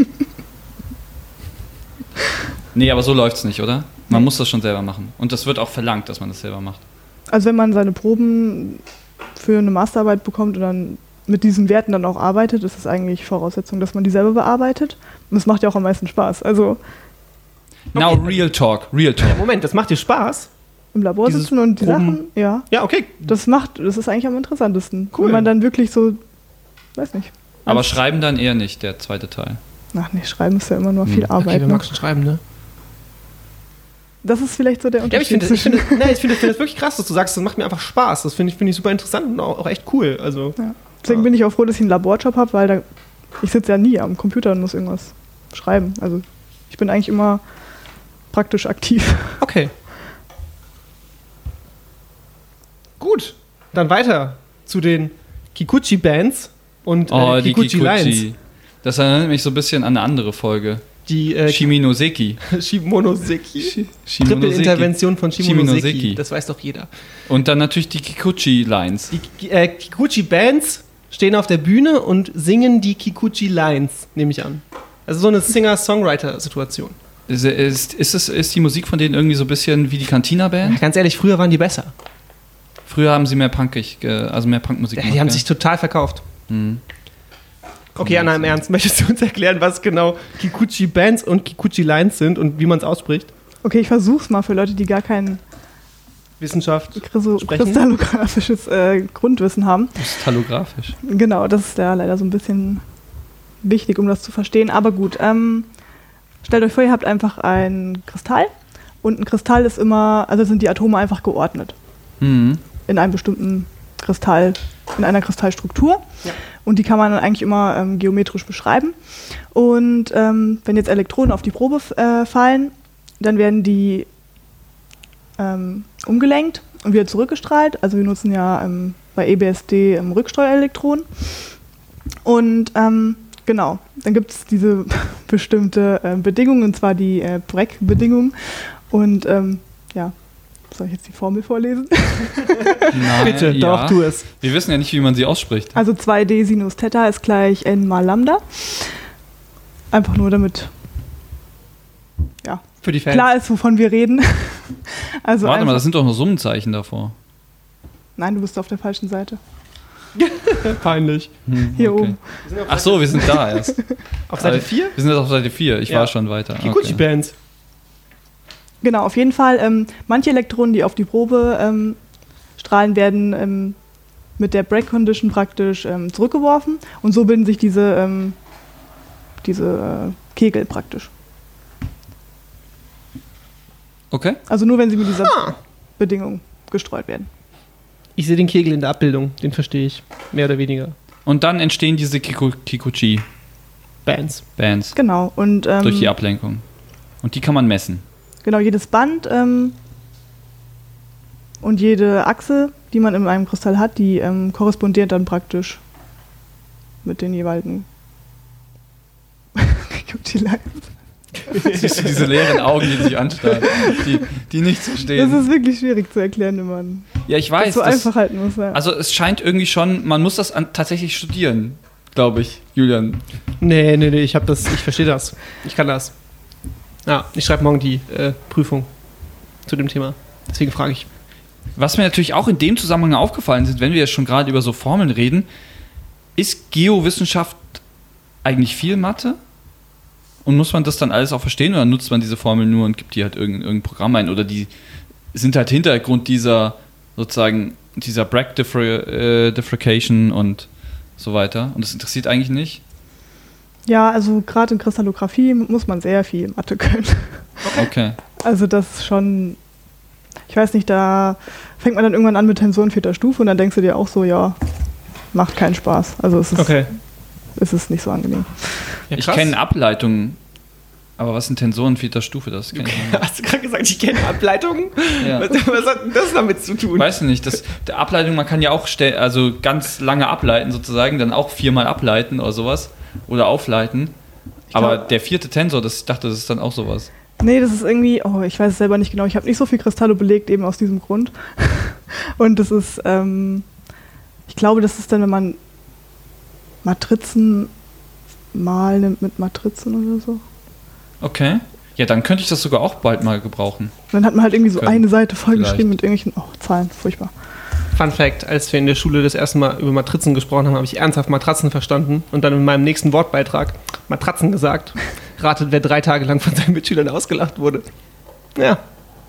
Nee, aber so läuft's nicht, oder? Man muss das schon selber machen. Und das wird auch verlangt, dass man das selber macht. also wenn man seine Proben für eine Masterarbeit bekommt und dann mit diesen Werten dann auch arbeitet, ist es eigentlich Voraussetzung, dass man die selber bearbeitet. Und es macht ja auch am meisten Spaß. Also Now, Real Talk, Real Talk. Moment, das macht dir Spaß? im Labor Dieses sitzen und die Proben- Sachen, ja, Ja, okay. das macht, das ist eigentlich am interessantesten. Cool. Wenn man dann wirklich so, weiß nicht. Aber Ganz- schreiben dann eher nicht, der zweite Teil. Ach nee, schreiben ist ja immer nur viel Hm. Arbeit. Okay, wir ne? mag schon schreiben, ne? Das ist vielleicht so der Ja, aber ich Unterschied finde ich zwischen. finde, nee, ich finde, finde das wirklich krass, dass du sagst, das macht mir einfach Spaß. Das finde ich, finde ich super interessant und auch, auch echt cool. Also, Ja. Deswegen bin ich auch froh, dass ich einen Laborjob habe, weil da, ich sitze ja nie am Computer und muss irgendwas schreiben. Also ich bin eigentlich immer praktisch aktiv. okay. Gut, dann weiter zu den Kikuchi-Bands und Oh, äh, die Kikuchi-Lines. Kikuchi. Das erinnert mich so ein bisschen an eine andere Folge. Die äh, Shimonoseki. Shimonoseki. Shimonoseki. Triple-Intervention von Shimonoseki. Shimonoseki. Das weiß doch jeder. Und dann natürlich die Kikuchi-Lines. Die äh, Kikuchi-Bands stehen auf der Bühne und singen die Kikuchi-Lines, nehme ich an. Also so eine Singer-Songwriter-Situation. Ist, ist, ist, es, ist die Musik von denen irgendwie so ein bisschen wie die Cantina-Band? Ja, ganz ehrlich, früher waren die besser. Früher haben sie mehr punkig, also mehr Punkmusik Ja, gemacht. die haben gell? sich total verkauft. Mhm. Okay, Anna, im Ernst, möchtest du uns erklären, was genau Kikuchi-Bands und Kikuchi-Lines sind und wie man es ausspricht? Okay, ich versuch's mal für Leute, die gar kein Wissenschaft Chriso- sprechen? kristallographisches äh, Grundwissen haben. Kristallografisch. Genau, das ist ja leider so ein bisschen wichtig, um das zu verstehen. Aber gut, ähm, stellt euch vor, ihr habt einfach einen Kristall und ein Kristall ist immer, also sind die Atome einfach geordnet Mhm. in einem bestimmten Kristall, in einer Kristallstruktur. Ja. Und die kann man dann eigentlich immer ähm, geometrisch beschreiben. Und ähm, wenn jetzt Elektronen auf die Probe äh, fallen, dann werden die ähm, umgelenkt und wieder zurückgestrahlt. Also wir nutzen ja ähm, bei E B S D ähm, Rückstreuelektronen. Und ähm, genau, dann gibt es diese bestimmte äh, Bedingung, und zwar die äh, Bragg-Bedingung. Und ähm, ja, soll ich jetzt die Formel vorlesen? Nein, Bitte, ja. doch, tu es. Wir wissen ja nicht, wie man sie ausspricht. Also zwei d Sinus Theta ist gleich n mal Lambda. Einfach nur damit ja, Für die Fans. klar ist, wovon wir reden. Also Warte mal, einfach, das sind doch nur Summenzeichen davor. nein, du bist auf der falschen Seite. Peinlich. Hm, Hier okay. oben. Ach so, wir sind da erst. Auf Seite Aber vier? Wir sind jetzt auf Seite vier. Ich Ja. war schon weiter. Okay. Kikuchi-Bands. Genau, auf jeden Fall. Ähm, manche Elektronen, die auf die Probe ähm, strahlen, werden ähm, mit der Bragg-Condition praktisch ähm, zurückgeworfen. Und so bilden sich diese, ähm, diese äh, Kegel praktisch. Okay. Also nur, wenn sie mit dieser Ah. Bedingung gestreut werden. Ich sehe den Kegel in der Abbildung, den verstehe ich. Mehr oder weniger. Und dann entstehen diese Kiku- Kikuchi-Bands Bands. Genau. Und ähm, durch die Ablenkung. Und die kann man messen. genau, jedes Band ähm, und jede Achse, die man in einem Kristall hat, die ähm, korrespondiert dann praktisch mit den jeweiligen Kikuchi-Lines. Siehst du diese leeren Augen, die sich anstarren, die, die nichts Das verstehen. ist wirklich schwierig zu erklären, wenn man Ja, ich das weiß. so das, einfach halten muss. Ja. also es scheint irgendwie schon, man muss das an, tatsächlich studieren, glaube ich, Julian. Nee, nee, nee, ich hab das, ich verstehe das. Ich kann das. Ja, ich schreibe morgen die äh, Prüfung zu dem Thema. Deswegen frage ich. Was mir natürlich auch in dem Zusammenhang aufgefallen ist, wenn wir jetzt schon gerade über so Formeln reden, ist Geowissenschaft eigentlich viel Mathe? Und muss man das dann alles auch verstehen oder nutzt man diese Formel nur und gibt die halt irgendein, irgendein Programm ein? Oder die sind halt Hintergrund dieser sozusagen dieser Bragg-Diffracation und so weiter. Und das interessiert eigentlich nicht. Ja, also gerade in Kristallographie muss man sehr viel Mathe können. Okay. Also das ist schon, ich weiß nicht, da fängt man dann irgendwann an mit Tensoren vierter Stufe und dann denkst du dir auch so, ja, macht keinen Spaß. Also es ist, Okay. es ist nicht so angenehm. Ja, Ich krass. kenne Ableitungen, aber was sind Tensoren vierter Stufe? Das kenn ich nicht. Hast du gerade gesagt, ich kenne Ableitungen? Ja. Was, was hat denn das damit zu tun? Weiß ich nicht, das, der Ableitung, man kann ja auch stell, also ganz lange ableiten sozusagen, dann auch viermal ableiten oder sowas oder aufleiten. Aber glaub- der vierte Tensor, das, ich dachte, das ist dann auch sowas. Nee, das ist irgendwie, oh, ich weiß es selber nicht genau. Ich habe nicht so viel Kristalle belegt, eben aus diesem Grund. Und das ist, ähm, ich glaube, das ist dann, wenn man Matrizen mal nimmt mit Matrizen oder so. Okay. Ja, dann könnte ich das sogar auch bald mal gebrauchen. Und dann hat man halt irgendwie so Können. eine Seite vollgeschrieben Vielleicht. mit irgendwelchen, oh, Zahlen, furchtbar. Fun Fact, als wir in der Schule das erste Mal über Matrizen gesprochen haben, habe ich ernsthaft Matratzen verstanden und dann in meinem nächsten Wortbeitrag Matratzen gesagt. Ratet, wer drei Tage lang von seinen Mitschülern ausgelacht wurde. Ja.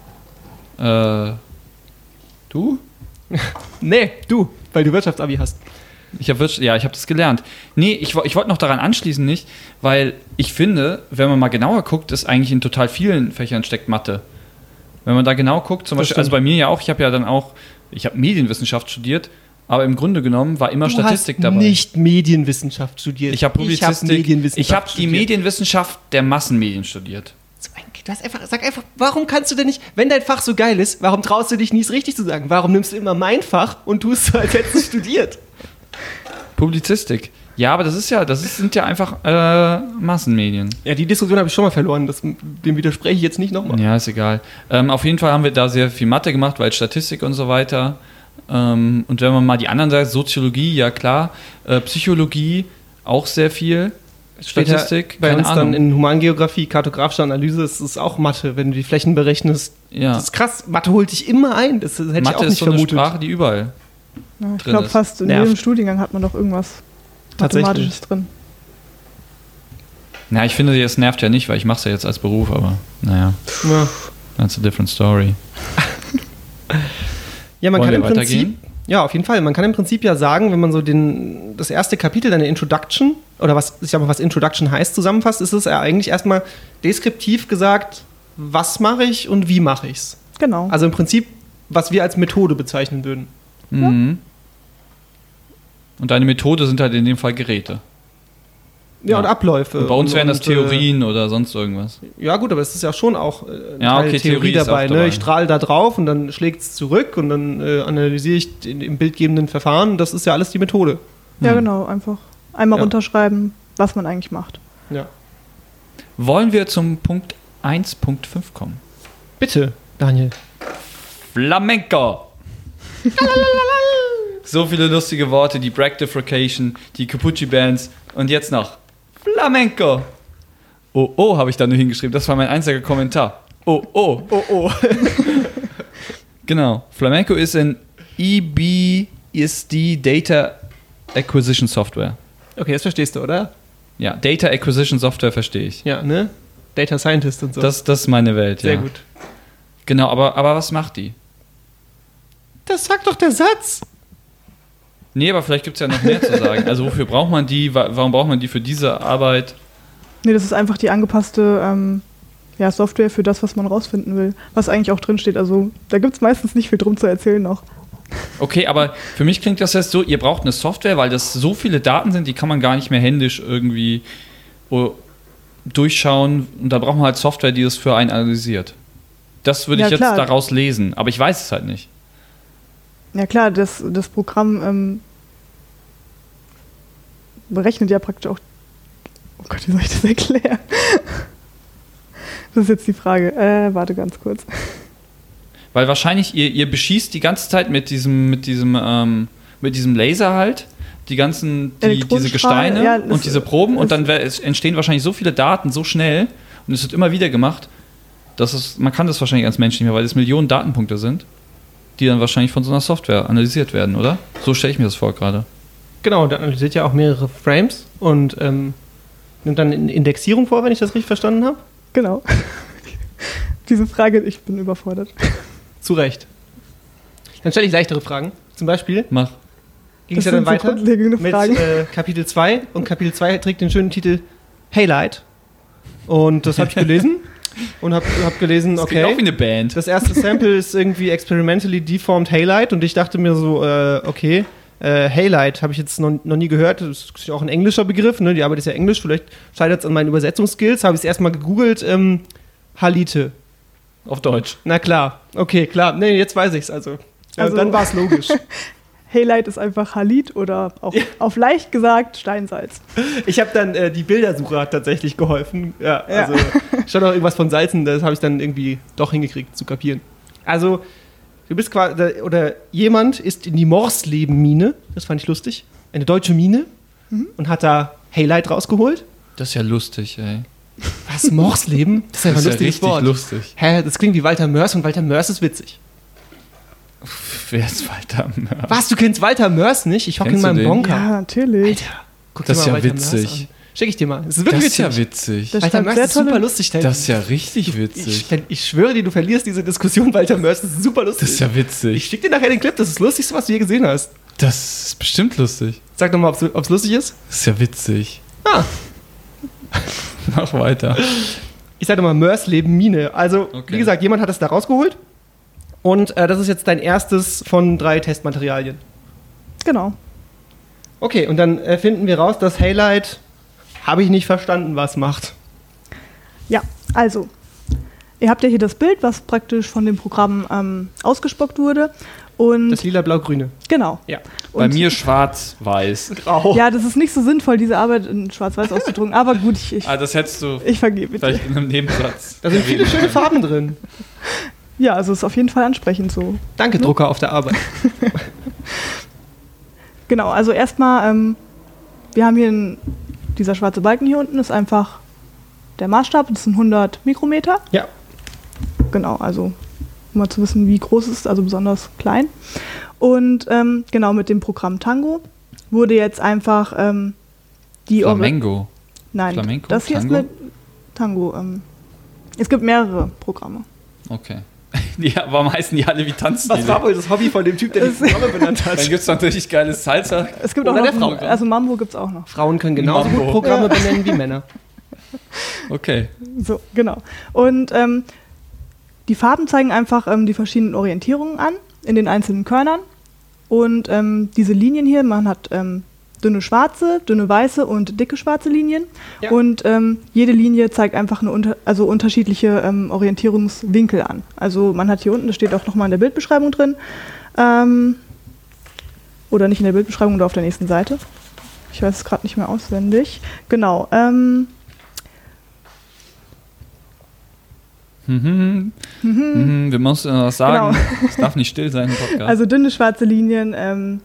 Äh, du? Nee, du, weil du Wirtschaftsabi hast. Ich habe ja, ich habe das gelernt. Nee, ich, wo- ich wollte noch daran anschließen nicht, weil ich finde, wenn man mal genauer guckt, ist eigentlich in total vielen Fächern steckt Mathe. Wenn man da genau guckt, zum Das Beispiel, stimmt. also bei mir ja auch, ich habe ja dann auch, ich habe Medienwissenschaft studiert, aber im Grunde genommen war immer Statistik du hast dabei. nicht Medienwissenschaft studiert. Ich habe Publizistik, Medienwissenschaft ich habe die studiert. Medienwissenschaft der Massenmedien studiert. So ein- Du hast einfach, sag einfach, warum kannst du denn nicht, wenn dein Fach so geil ist, warum traust du dich nie, es richtig zu sagen? Warum nimmst du immer mein Fach und tust so, als hättest du studiert? Publizistik. Ja, aber das ist ja, das ist, sind ja einfach äh, Massenmedien. Ja, die Diskussion habe ich schon mal verloren, das, dem widerspreche ich jetzt nicht nochmal. Ja, ist egal. Ähm, auf jeden Fall haben wir da sehr viel Mathe gemacht, weil Statistik und so weiter. Ähm, und wenn man mal die anderen sagt, Soziologie, ja klar, äh, Psychologie auch sehr viel. Später Statistik, bei keine uns dann Ahnung. in Humangeografie, kartografische Analyse, ist es auch Mathe, wenn du die Flächen berechnest. Ja. Das ist krass. Mathe holt dich immer ein. Das hätte ich Mathe auch ist nicht so eine vermutet. Sprache, die überall. Ja, ich drin glaube, ist. fast in Nervt. jedem Studiengang hat man doch irgendwas Tatsächlich. Mathematisches drin. Na, ich finde, es nervt ja nicht, weil ich mache es ja jetzt als Beruf, aber naja, Ja, that's a different story. ja man Wollen kann wir im Prinzip. weitergehen? Ja, auf jeden Fall. Man kann im Prinzip ja sagen, wenn man so den, das erste Kapitel, deine Introduction, oder was, ich sag mal, was Introduction heißt, zusammenfasst, ist es ja eigentlich erstmal deskriptiv gesagt, was mache ich und wie mache ich's. Genau. Also im Prinzip, was wir als Methode bezeichnen würden. Mhm. Und deine Methode sind halt in dem Fall Geräte. Ja, Ja. und Abläufe. Und bei uns und, wären das und, Theorien oder sonst irgendwas. Äh, ja, gut, aber es ist ja schon auch äh, ein Ja, Teil okay, Theorie Theorie ist dabei, auch ne? dabei. Ich strahle da drauf und dann schlägt es zurück und dann äh, analysiere ich den, im bildgebenden Verfahren. Das ist ja alles die Methode. Ja, Hm. genau. Einfach einmal Ja. runterschreiben, was man eigentlich macht. Ja. Wollen wir zum Punkt eins Punkt fünf kommen? Bitte, Daniel. Flamenco! So viele lustige Worte, die Bragdification, die Capucci-Bands und jetzt noch Flamenco! Oh, oh, habe ich da nur hingeschrieben. Das war mein einziger Kommentar. Oh, oh. Oh, oh. Genau. Flamenco ist ein E B S D Data Acquisition Software. Okay, das verstehst du, oder? Ja, Data Acquisition Software verstehe ich. Ja, ne? Data Scientist und so. Das, das ist meine Welt, Sehr ja. gut. Genau, aber, aber was macht die? Das sagt doch der Satz. Nee, aber vielleicht gibt es ja noch mehr zu sagen. Also wofür braucht man die? Wa- Warum braucht man die für diese Arbeit? Nee, das ist einfach die angepasste ähm, ja, Software für das, was man rausfinden will. Was eigentlich auch drinsteht. Also da gibt es meistens nicht viel drum zu erzählen noch. Okay, aber für mich klingt das jetzt so, ihr braucht eine Software, weil das so viele Daten sind, die kann man gar nicht mehr händisch irgendwie oh, durchschauen. Und da braucht man halt Software, die das für einen analysiert. Das würde Ja, ich jetzt klar. daraus lesen, aber ich weiß es halt nicht. Ja klar, das, das Programm ähm, berechnet ja praktisch auch... Oh Gott, wie soll ich das erklären? Das ist jetzt die Frage. Äh, warte ganz kurz. Weil wahrscheinlich ihr, ihr beschießt die ganze Zeit mit diesem, mit diesem, ähm, mit diesem Laser halt die ganzen, die, diese Elektronenstrahl, Gesteine ja, es- und diese Proben und es- dann wär, es entstehen wahrscheinlich so viele Daten so schnell und es wird immer wieder gemacht, dass es, man kann das wahrscheinlich als Mensch nicht mehr, weil es Millionen Datenpunkte sind, die dann wahrscheinlich von so einer Software analysiert werden, oder? So stelle ich mir das vor gerade. Genau, der analysiert ja auch mehrere Frames und ähm, nimmt dann eine Indexierung vor, wenn ich das richtig verstanden habe. Genau. Diese Frage, ich bin überfordert. Zu Recht. Dann stelle ich leichtere Fragen. Zum Beispiel Mach. ging es Das ja dann sind so weiter grundlegende mit Fragen. äh, Kapitel zwei und Kapitel zwei trägt den schönen Titel Haylight. Und das habe ich gelesen und habe hab gelesen, Das klingt okay, auch wie eine Band. das erste Sample ist irgendwie experimentally deformed Haylight und ich dachte mir so, äh, okay, äh, Haylight habe ich jetzt noch, noch nie gehört, das ist ja auch ein englischer Begriff, ne? Die Arbeit ist ja englisch, vielleicht scheitert es an meinen Übersetzungsskills, habe ich es erstmal gegoogelt, ähm, Halite. Auf Deutsch. Na klar, okay, klar, nee, jetzt weiß ich es also. Ja, Also- dann war es logisch. Haylight ist einfach Halit oder auch auf leicht gesagt Steinsalz. Ich habe dann, äh, die Bildersuche hat tatsächlich geholfen. Ja, Ja. also schon noch irgendwas von Salzen, das habe ich dann irgendwie doch hingekriegt zu kapieren. Also, du bist quasi, oder jemand ist in die Morsleben-Mine, das fand ich lustig, eine deutsche Mine, und hat da Haylight rausgeholt. Das ist ja lustig, ey. Was, Morsleben? Das ist ja ein Das ist ja lustiges richtig Wort. lustig. Hä, das klingt wie Walter Mörs und Walter Mörs ist witzig. Wer ist Walter Mörs? Was, du kennst Walter Mörs nicht? Ich hocke in Kennst du meinem den? Bonker. Ja, natürlich. Alter, guck Das dir ist mal ja Walter Mörs witzig. an. Schick ich dir mal. Das ist Das wirklich ist ja witzig. witzig. Das Walter schreibt Mörs sehr ist super tolle- lustig. Das ist ja richtig Ich, witzig. ich schwöre dir, du verlierst diese Diskussion, Walter Mörs. Das ist super lustig. Das ist ja Ich witzig. schick dir nachher den Clip, das ist das Lustigste, was du je gesehen hast. Das ist bestimmt lustig. Sag doch mal, ob es lustig ist. Das ist ja witzig. Ah, Mach weiter. ich sag doch mal Mörs-Leben Mine. Also, Okay. wie gesagt, jemand hat es da rausgeholt. Und äh, das ist jetzt dein erstes von drei Testmaterialien. Genau. Okay, und dann äh, finden wir raus, dass Haylight, habe ich nicht verstanden, was macht. Ja, also, ihr habt ja hier das Bild, was praktisch von dem Programm ähm, ausgespuckt wurde. Und Das lila-blau-grüne. genau. Ja. Bei Und- mir schwarz-weiß. Grau. Ja, das ist nicht so sinnvoll, diese Arbeit in Schwarz-Weiß auszudrucken, aber gut, ich, ich, Ah, das hättest du ich vergebe bitte. vielleicht in einem Nebensatz. Da sind viele schöne Farben drin. Ja, also ist auf jeden Fall ansprechend so. Danke, Drucker auf der Arbeit. Genau, also erstmal, ähm, wir haben hier ein, dieser schwarze Balken hier unten ist einfach der Maßstab, das sind hundert Mikrometer. Ja. Genau, also um mal zu wissen, wie groß es ist, also besonders klein. Und ähm, genau, mit dem Programm Tango wurde jetzt einfach ähm, die... Flamengo. Nein, Flamenco? das hier Tango? ist eine Tango. Ähm, es gibt mehrere Programme. Okay. Ja, warum heißen die alle wie Tanzstile? Was war wohl das Hobby von dem Typ, der die Programme benannt hat? Dann gibt es noch richtig geiles Salsa. Es gibt Oder auch der noch, Frau. also Mambo gibt es auch noch. Frauen können genauso Mambo. gut Programme benennen wie Männer. Okay. So, genau. Und ähm, die Farben zeigen einfach ähm, die verschiedenen Orientierungen an in den einzelnen Körnern. Und ähm, diese Linien hier, man hat ähm, dünne schwarze, dünne weiße und dicke schwarze Linien. Ja. Und ähm, jede Linie zeigt einfach eine unter, also unterschiedliche ähm, Orientierungswinkel an. Also man hat hier unten, das steht auch nochmal in der Bildbeschreibung drin, ähm, oder nicht in der Bildbeschreibung oder auf der nächsten Seite. Ich weiß es gerade nicht mehr auswendig. Genau. Ähm, Mhm. Mhm. Wir müssen noch was sagen. Genau. Es darf nicht still sein im Podcast. also dünne schwarze Linien. Ähm,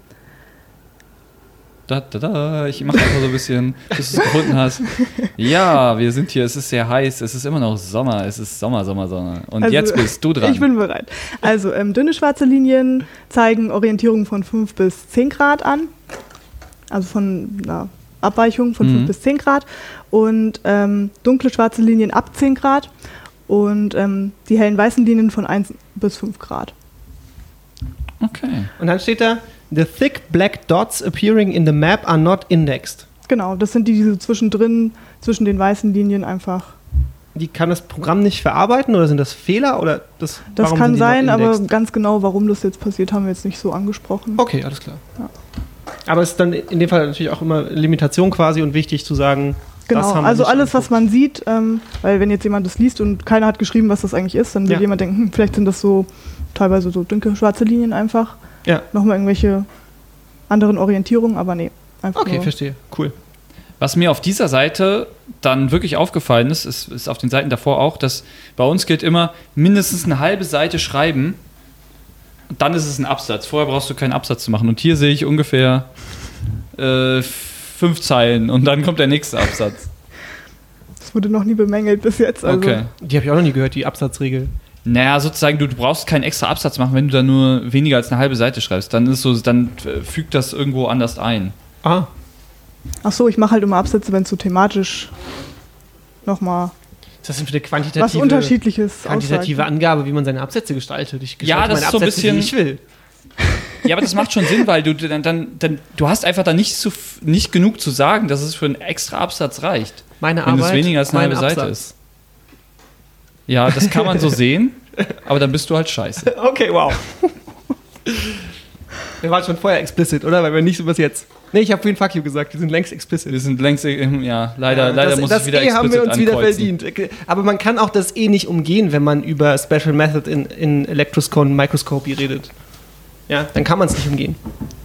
Da, da, da. Ich mache einfach so ein bisschen, bis du es gefunden hast. Ja, wir sind hier, es ist sehr heiß, es ist immer noch Sommer, es ist Sommer, Sommer, Sommer. Und Also, jetzt bist du dran. Ich bin bereit. Also ähm, dünne schwarze Linien zeigen Orientierung von fünf bis zehn Grad an. Also von einer Abweichung von Mhm. fünf bis zehn Grad. Und ähm, dunkle schwarze Linien ab zehn Grad. Und ähm, die hellen weißen Linien von eins bis fünf Grad. Okay. Und dann steht da, the thick black dots appearing in the map are not indexed. Genau, das sind die, die so zwischendrin, zwischen den weißen Linien einfach. Die kann das Programm nicht verarbeiten oder sind das Fehler? Oder das, Das warum kann sind die sein, not aber indexed? ganz genau, warum das jetzt passiert, haben wir jetzt nicht so angesprochen. Okay, alles klar. Ja. Aber es ist dann in dem Fall natürlich auch immer Limitation quasi und wichtig zu sagen, das Genau, haben wir also nicht alles, was angeguckt. man sieht, ähm, weil wenn jetzt jemand das liest und keiner hat geschrieben, was das eigentlich ist, dann wird Ja. jemand denken, hm, vielleicht sind das so teilweise so dünne schwarze Linien einfach. Ja. Nochmal irgendwelche anderen Orientierungen, aber nee. Einfach Okay, nur. verstehe. Cool. Was mir auf dieser Seite dann wirklich aufgefallen ist, ist, ist auf den Seiten davor auch, dass bei uns gilt immer mindestens eine halbe Seite schreiben und dann ist es ein Absatz. Vorher brauchst du keinen Absatz zu machen. Und hier sehe ich ungefähr äh, fünf Zeilen und dann kommt der nächste Absatz. Das wurde noch nie bemängelt bis jetzt. Also. Okay. Die habe ich auch noch nie gehört, die Absatzregel. Naja, sozusagen, du, du brauchst keinen extra Absatz machen, wenn du da nur weniger als eine halbe Seite schreibst. Dann ist so, dann äh, fügt das irgendwo anders ein. Ah, Ach so, ich mache halt immer Absätze, wenn es so thematisch nochmal ist das denn für eine quantitative, was Unterschiedliches quantitative aussagt. Angabe, wie man seine Absätze gestaltet? Ich Ja, gestalte das meine ist so ein Absätze, bisschen- wie ich will. Ja, aber das macht schon Sinn, weil du dann, dann, dann du hast einfach da nicht, zu, nicht genug zu sagen, dass es für einen extra Absatz reicht. Meine Wenn Arbeit, es weniger als eine mein halbe Seite Absatz. ist. Ja, das kann man so sehen, aber dann bist du halt scheiße. Okay, wow. Wir waren schon vorher explicit, oder? Weil wir nicht so was jetzt. Nee, ich habe vorhin Fuck you gesagt, wir sind längst explicit. Wir sind längst, ähm, ja, leider, Ja, leider das, muss das ich wieder E haben wir explicit uns wieder ankreuzen. verdient. Aber man kann auch das E nicht umgehen, wenn man über Special Method in, in Electroscone Microscopy redet. Ja, dann kann man es nicht umgehen.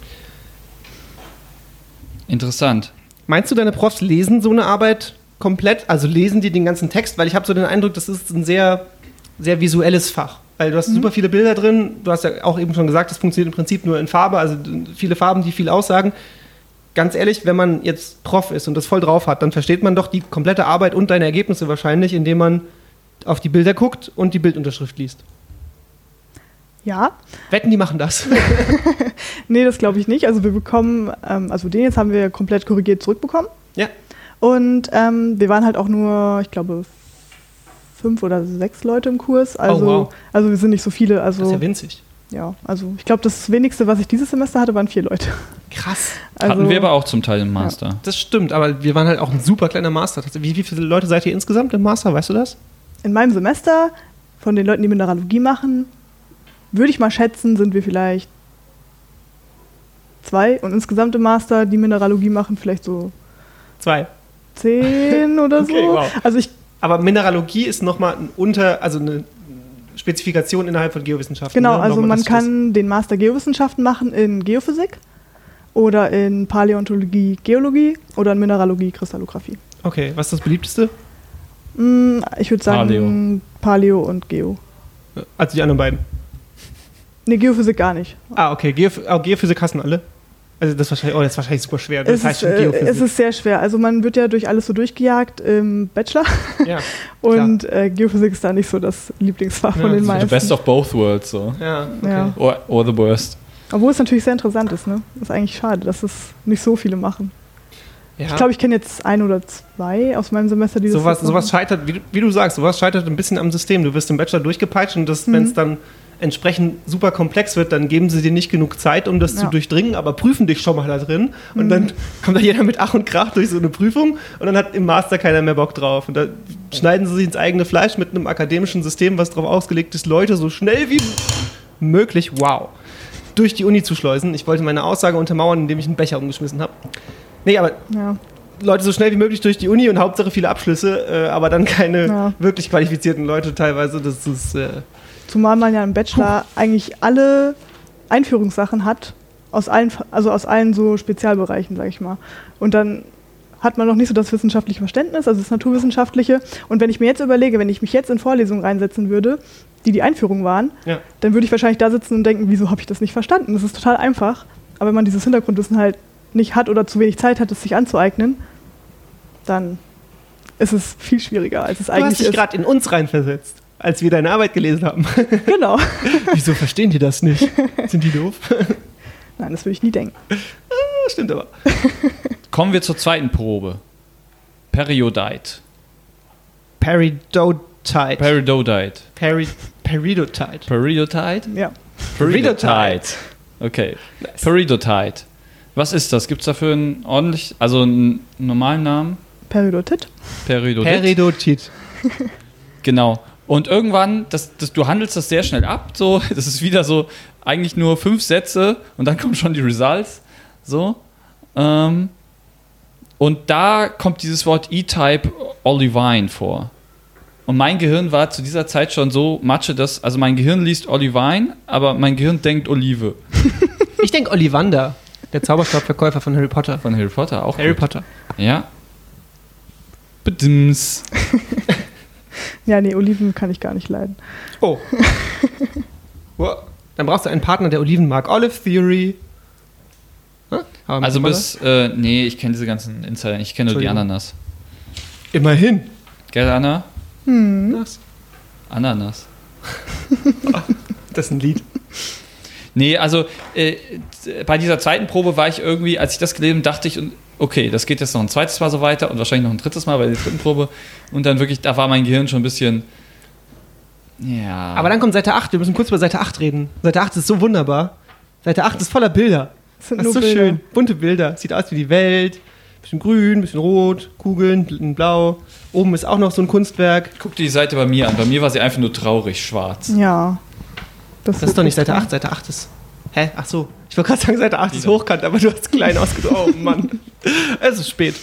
Interessant. Meinst du, deine Profs lesen so eine Arbeit komplett? Also lesen die den ganzen Text? Weil ich habe so den Eindruck, das ist ein sehr, sehr visuelles Fach. Weil du hast super viele Bilder drin. Du hast ja auch eben schon gesagt, das funktioniert im Prinzip nur in Farbe. Also viele Farben, die viel aussagen. Ganz ehrlich, wenn man jetzt Prof ist und das voll drauf hat, dann versteht man doch die komplette Arbeit und deine Ergebnisse wahrscheinlich, indem man auf die Bilder guckt und die Bildunterschrift liest. Ja, Wetten, die machen das. nee, das glaube ich nicht. Also wir bekommen, ähm, also den jetzt haben wir komplett korrigiert zurückbekommen. Ja. Und ähm, wir waren halt auch nur, ich glaube, fünf oder sechs Leute im Kurs. Also, Oh, wow. also wir sind nicht so viele. Also, Das ist ja winzig. ja, also ich glaube, das wenigste, was ich dieses Semester hatte, waren vier Leute. Krass. Also, Hatten wir aber auch zum Teil im Master. Das stimmt, aber wir waren halt auch ein super kleiner Master. Wie, wie viele Leute seid ihr insgesamt im Master, weißt du das? In meinem Semester, von den Leuten, die Mineralogie machen, würde ich mal schätzen, sind wir vielleicht zwei. Und insgesamt im Master, die Mineralogie machen, vielleicht so Zwei. zehn oder Okay, so. wow. Also ich, Aber Mineralogie ist nochmal ein Unter, also eine Spezifikation innerhalb von Geowissenschaften. genau, ne? also Nochmal, man dass kann den Master Geowissenschaften machen in Geophysik oder in Paläontologie, Geologie oder in Mineralogie, Kristallographie. das- Okay, was ist das beliebteste? Hm, ich würde sagen Paleo. und Geo. Also die anderen beiden. Ne, Geophysik gar nicht. Ah, okay. Geoph oh, Geophysik hassen alle. Also das ist wahrscheinlich, oh, das ist wahrscheinlich super schwer. Das Es heißt ist, schon äh, Geophysik. es ist sehr schwer. Also man wird ja durch alles so durchgejagt im Bachelor. Ja, Und äh, Geophysik ist da nicht so das Lieblingsfach Ja, von den so The meisten. best of both worlds, so. ja, okay. Ja. Or, or the worst. Obwohl es natürlich sehr interessant ist, ne? Ist eigentlich schade, dass es nicht so viele machen. Ja. Ich glaube, ich kenne jetzt ein oder zwei aus meinem Semester, die das sowas, jetzt sowas machen. scheitert, wie, du- wie du sagst, sowas scheitert ein bisschen am System. Du wirst im Bachelor durchgepeitscht und das, Mhm. wenn es dann entsprechend super komplex wird, dann geben sie dir nicht genug Zeit, um das Ja. zu durchdringen, aber prüfen dich schon mal da drin. Und Mhm. dann kommt da jeder mit Ach und Krach durch so eine Prüfung und dann hat im Master keiner mehr Bock drauf. Und da schneiden sie sich ins eigene Fleisch mit einem akademischen System, was darauf ausgelegt ist, Leute so schnell wie möglich, wow, durch die Uni zu schleusen. Ich wollte meine Aussage untermauern, indem ich einen Becher umgeschmissen habe. Nee, aber Ja. Leute so schnell wie möglich durch die Uni und Hauptsache viele Abschlüsse, äh, aber dann keine Ja. wirklich qualifizierten Leute teilweise. Das ist äh, Zumal man ja im Bachelor eigentlich alle Einführungssachen hat, aus allen, also aus allen so Spezialbereichen, sag ich mal. Und dann hat man noch nicht so das wissenschaftliche Verständnis, also das naturwissenschaftliche. Und wenn ich mir jetzt überlege, wenn ich mich jetzt in Vorlesungen reinsetzen würde, die die Einführung waren, ja. dann würde ich wahrscheinlich da sitzen und denken, wieso habe ich das nicht verstanden? Das ist total einfach. Aber wenn man dieses Hintergrundwissen halt nicht hat oder zu wenig Zeit hat, es sich anzueignen, dann ist es viel schwieriger, als es Du hast eigentlich dich ist. gerade in uns reinversetzt, als wir deine Arbeit gelesen haben. Genau. Wieso verstehen die das nicht? Sind die doof? Nein, das würde ich nie denken. Das stimmt aber. Kommen wir zur zweiten Probe. Periodite. Peridotite. Peridotite. Peri Peridotite. Peridotite? Ja. Peridotite. Okay. Peridotite. Was ist das? Gibt es dafür einen ordentlich, also einen normalen Namen? Periodotit. Periodit. Peridotit. Genau. Und irgendwann, das, das, du handelst das sehr schnell ab. So, das ist wieder so eigentlich nur fünf Sätze und dann kommen schon die Results. So. Ähm, und da kommt dieses Wort E-Type Olivine vor. Und mein Gehirn war zu dieser Zeit schon so Matsche, dass, also mein Gehirn liest Olivine, aber mein Gehirn denkt Olive. Ich denke Ollivander, der Zauberstabverkäufer von Harry Potter. Von Harry Potter auch. Harry gut. Potter. Ja. Bedims. Ja, nee, Oliven kann ich gar nicht leiden. Oh. Wow. Dann brauchst du einen Partner, der Oliven mag. Olive Theory. Hm? Haben Also wir bis, äh, nee, ich kenne diese ganzen Insider nicht. Ich kenne nur die Entschuldigung. Ananas. das? Immerhin. Gell, Anna? Das, Ananas. das ist ein Lied. Nee, also äh, bei dieser zweiten Probe war ich irgendwie, als ich das gelesen habe, dachte ich, okay, das geht jetzt noch ein zweites Mal so weiter und wahrscheinlich noch ein drittes Mal bei der dritten Probe. Und dann wirklich, da war mein Gehirn schon ein bisschen, ja. Aber dann kommt Seite acht. Wir müssen kurz über Seite acht reden. Seite acht ist so wunderbar. Seite acht ist voller Bilder. Das sind Das ist so nur Bilder. schön. Bunte Bilder. Sieht aus wie die Welt. Bisschen grün, bisschen rot, Kugeln, bisschen blau. Oben ist auch noch so ein Kunstwerk. Guck dir die Seite bei mir an. Bei mir war sie einfach nur traurig schwarz. Ja. Das ist doch nicht Seite acht. Seite acht ist... Hä? Ach so. Ich wollte gerade sagen, Seite acht ist hochkant, aber du hast klein ausgedrückt. Oh Mann. Es ist spät.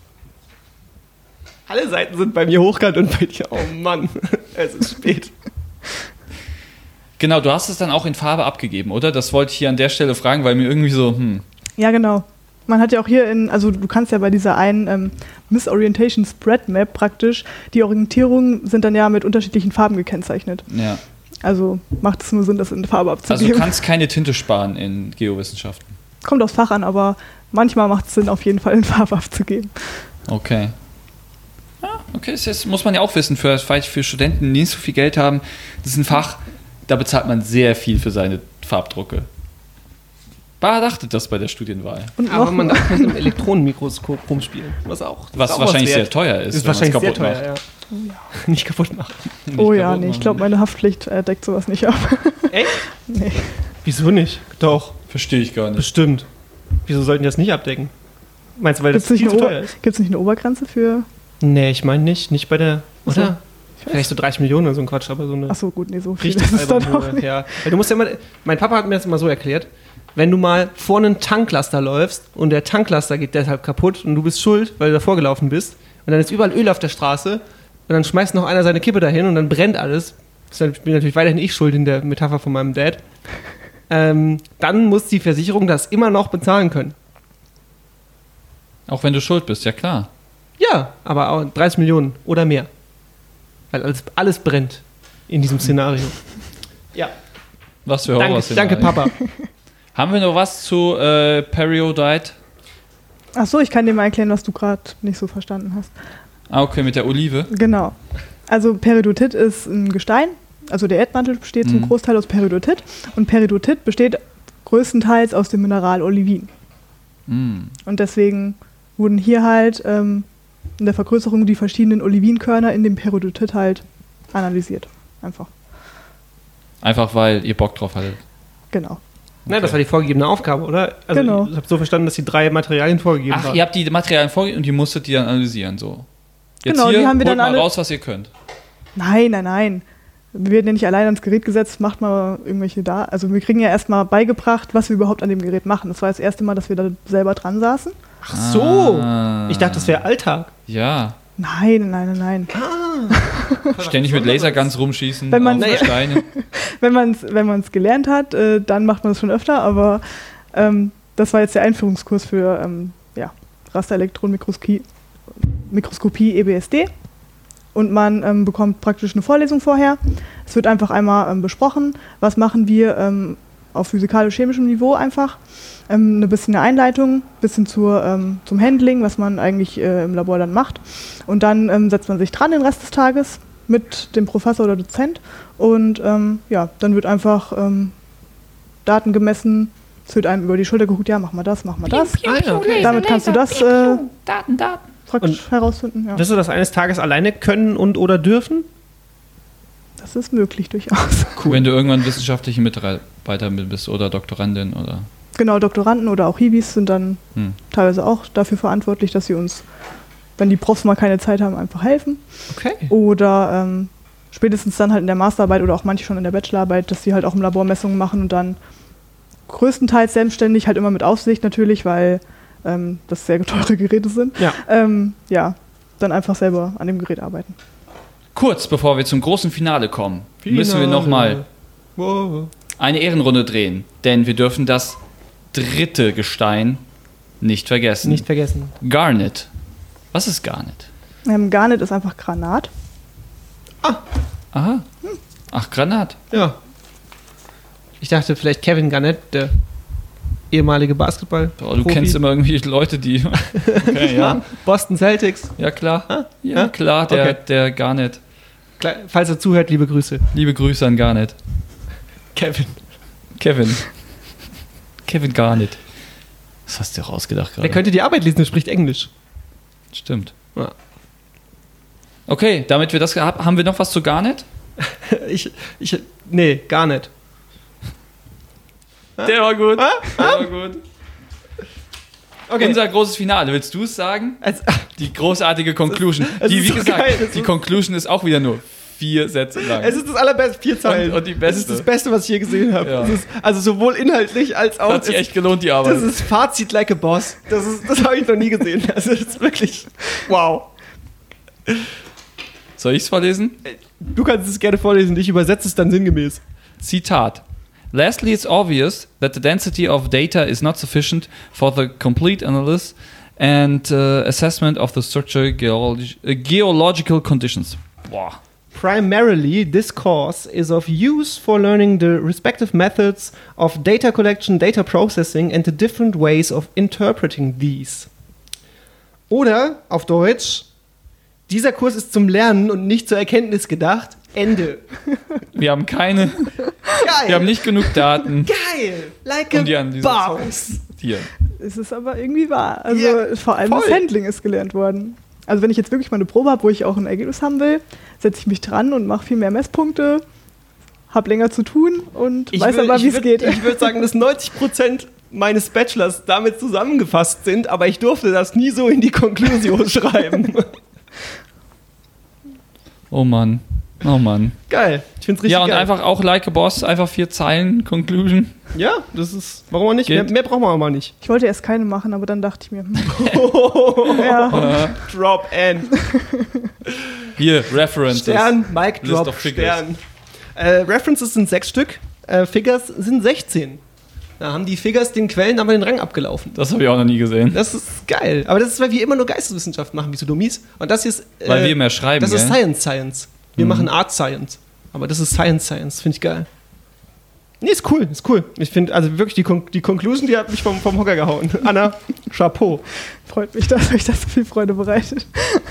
Alle Seiten sind bei mir hochkant und bei dir. Oh Mann. Es ist spät. Genau, du hast es dann auch in Farbe abgegeben, oder? Das wollte ich hier an der Stelle fragen, weil mir irgendwie so, hm. Ja, genau. Man hat ja auch hier in, also du kannst ja bei dieser einen ähm, Misorientation Spread Map praktisch, die Orientierungen sind dann ja mit unterschiedlichen Farben gekennzeichnet. Ja. Also macht es nur Sinn, das in Farbe Also abzugeben. du kannst keine Tinte sparen in Geowissenschaften. Kommt aufs Fach an, aber manchmal macht es Sinn, auf jeden Fall in Farbe abzugeben. Okay. Ja, okay, das ist- muss man ja auch wissen, für, vielleicht für Studenten, die nicht so viel Geld haben. Das ist ein Fach, da bezahlt man sehr viel für seine Farbdrucke. Bar dachte das bei der Studienwahl. Und Aber noch, man darf mit einem Elektronenmikroskop rumspielen. Was auch. Was auch wahrscheinlich wert. sehr teuer ist, Ist wenn man's wahrscheinlich sehr kaputt teuer, macht. ja. Nicht kaputt machen. oh Nicht ja, kaputt nee, ich machen. glaube, meine Haftpflicht äh, deckt sowas nicht ab. Echt? Nee. Wieso nicht? Doch, Verstehe ich gar nicht. bestimmt. Wieso sollten die das nicht abdecken? Meinst du, weil das Gibt es nicht, viel zu eine teuer Ober- ist? gibt's nicht eine Obergrenze für. Nee, ich meine nicht. Nicht bei der. Ach so. Oder? Vielleicht so dreißig Millionen oder so ein Quatsch, aber so eine Achso, gut, nee, so viel richtig ist es dann alberne auch Höhe. nicht. Ja. Weil du musst ja immer. Mein Papa hat mir das immer so erklärt. Wenn du mal vor einen Tanklaster läufst und der Tanklaster geht deshalb kaputt und du bist schuld, weil du davor gelaufen bist und dann ist überall Öl auf der Straße und dann schmeißt noch einer seine Kippe dahin und dann brennt alles. Das bin natürlich weiterhin ich schuld in der Metapher von meinem Dad. Ähm, dann muss die Versicherung das immer noch bezahlen können. Auch wenn du schuld bist, ja klar. Ja, aber auch dreißig Millionen oder mehr. Weil alles, alles brennt in diesem Szenario. Ja, Was für danke, Horrorszenarien. danke Papa. Haben wir noch was zu äh, Peridotite? Ach so, ich kann dir mal erklären, was du gerade nicht so verstanden hast. Ah, okay, mit der Olive. Genau. Also Peridotit ist ein Gestein, also der Erdmantel besteht zum Mhm. Großteil aus Peridotit und Peridotit besteht größtenteils aus dem Mineral Olivin. Mm. Und deswegen wurden hier halt ähm, in der Vergrößerung die verschiedenen Olivinkörner in dem Peridotit halt analysiert. Einfach. Einfach weil ihr Bock drauf hattet. Genau. Nein, das war die vorgegebene Aufgabe, oder? Also Genau. ich habe so verstanden, dass die drei Materialien vorgegeben Ach, waren. ihr habt die Materialien vorgegeben und ihr musstet die dann analysieren, so. Jetzt Genau, hier, die haben wir holt dann mal alle- raus, was ihr könnt. Nein, nein, nein. Wir werden ja nicht allein ans Gerät gesetzt, macht mal irgendwelche da. Also wir kriegen ja erstmal beigebracht, was wir überhaupt an dem Gerät machen. Das war das erste Mal, dass wir da selber dran saßen. Ach so. Ah. Ich dachte, das wäre Alltag. Ja. Nein, nein, nein, nein. Ständig mit Laserguns rumschießen Wenn man- auf Naja. Steine. Wenn man es wenn man's gelernt hat, äh, dann macht man es schon öfter, aber ähm, das war jetzt der Einführungskurs für ähm, ja, Rasterelektronenmikroskopie Mikroskopie E B S D. Und man ähm, bekommt praktisch eine Vorlesung vorher. Es wird einfach einmal ähm, besprochen, was machen wir ähm, auf physikalisch-chemischem Niveau einfach. Ähm, eine bisschen eine Einleitung, ein bisschen zur, ähm, zum Handling, was man eigentlich äh, im Labor dann macht. Und dann ähm, setzt man sich dran den Rest des Tages mit dem Professor oder Dozent. Und ähm, ja, dann wird einfach ähm, Daten gemessen. Es wird einem über die Schulter geguckt, ja, mach mal das, mach mal das. Ah, ja, okay. Damit kannst du das äh, Daten, Daten. praktisch Und- herausfinden. Ja. Wirst du das eines Tages alleine können und oder dürfen? Das ist möglich durchaus. Wenn du irgendwann wissenschaftliche Mitarbeiter bist oder Doktorandin oder. Genau, Doktoranden oder auch Hibis sind dann Hm. teilweise auch dafür verantwortlich, dass sie uns, wenn die Profs mal keine Zeit haben, einfach helfen. Okay. Oder ähm, spätestens dann halt in der Masterarbeit oder auch manche schon in der Bachelorarbeit, dass sie halt auch im Labor Messungen machen und dann größtenteils selbstständig, halt immer mit Aufsicht natürlich, weil ähm, das sehr teure Geräte sind. Ja. Ähm, ja, dann einfach selber an dem Gerät arbeiten. Kurz bevor wir zum großen Finale kommen, müssen wir nochmal Wow. eine Ehrenrunde drehen. Denn wir dürfen das dritte Gestein nicht vergessen. Nicht vergessen. Garnet. Was ist Garnet? Ähm, Garnet ist einfach Granat. Aha. Ach, Granat. Ja. Ich dachte vielleicht Kevin Garnett, der ehemalige Basketball. Oh, du kennst immer irgendwie Leute, die. Okay, ja. Boston Celtics. Ja, klar. Ah, Ja, ah, klar, der, okay. der Garnet. Klar, falls er zuhört, liebe Grüße. Liebe Grüße an Garnet. Kevin. Kevin. Kevin Garnet. Was hast du dir rausgedacht Der gerade? könnte die Arbeit lesen, der spricht Englisch. Stimmt. Ja. Okay, damit wir das gehabt haben, wir noch was zu Garnet? Ich, ich, nee, gar nicht. Der war gut. Ah? Der war gut. Okay. Unser großes Finale, willst du es sagen? Also, Die großartige Conclusion. es die, ist wie so gesagt, geil, es die ist- Conclusion ist auch wieder nur vier Sätze lang. es ist das allerbeste, vier Zeilen. Und- und die Es beste. ist das Beste, was ich je gesehen habe. Ja. Es ist also sowohl inhaltlich als auch. Hat sich es- echt gelohnt, die Arbeit. Das ist Fazit like a Boss. Das, ist- das habe ich noch nie gesehen. Also das ist wirklich wow. Soll ich es vorlesen? Du kannst es gerne vorlesen, ich übersetze es dann sinngemäß. Zitat. Lastly, it's obvious that the density of data is not sufficient for the complete analysis and uh, assessment of the structural geolog- uh, geological conditions. Boah. Primarily, this course is of use for learning the respective methods of data collection, data processing and the different ways of interpreting these. Oder auf Deutsch, dieser Kurs ist zum Lernen und nicht zur Erkenntnis gedacht. Ende. Wir haben keine, Geil. wir haben nicht genug Daten, Geil. Like um die a an diese boss. hier. Es ist aber irgendwie wahr. Also Ja, vor allem voll. das Handling ist gelernt worden. Also wenn ich jetzt wirklich mal eine Probe habe, wo ich auch ein Ergebnis haben will, setze ich mich dran und mache viel mehr Messpunkte, habe länger zu tun und Ich weiß will- aber, ich wie es würd- geht. Ich würde sagen, dass neunzig Prozent meines Bachelors damit zusammengefasst sind, aber ich durfte das nie so in die Konklusion schreiben. Oh Mann. Oh Mann. Geil. Ich finde es richtig Ja, und geil. einfach auch Like a Boss, einfach vier Zeilen, Conclusion. Ja, das ist. Warum auch nicht? Mehr, Geht. mehr brauchen wir aber nicht. Ich wollte erst keine machen, aber dann dachte ich mir, hm, ja, Drop N. Hier, References. Stern, Mic List Drop, of figures. Stern. Äh, References sind sechs Stück, äh, Figures sind sechzehn. Da haben die Figures den Quellen aber den Rang abgelaufen. Das habe ich auch noch nie gesehen. Das ist geil. Aber das ist, weil wir immer nur Geisteswissenschaft machen, wie so Dummies. Und das hier ist. Äh, Weil wir mehr schreiben, Das ist gell? Science Science. Wir Mhm. machen Art Science. Aber das ist Science Science. Finde ich geil. Nee, ist cool, ist cool. Ich finde, also wirklich, die, Kon- die Conclusion, die hat mich vom, vom Hocker gehauen. Anna, Chapeau. Freut mich, dass euch das so viel Freude bereitet.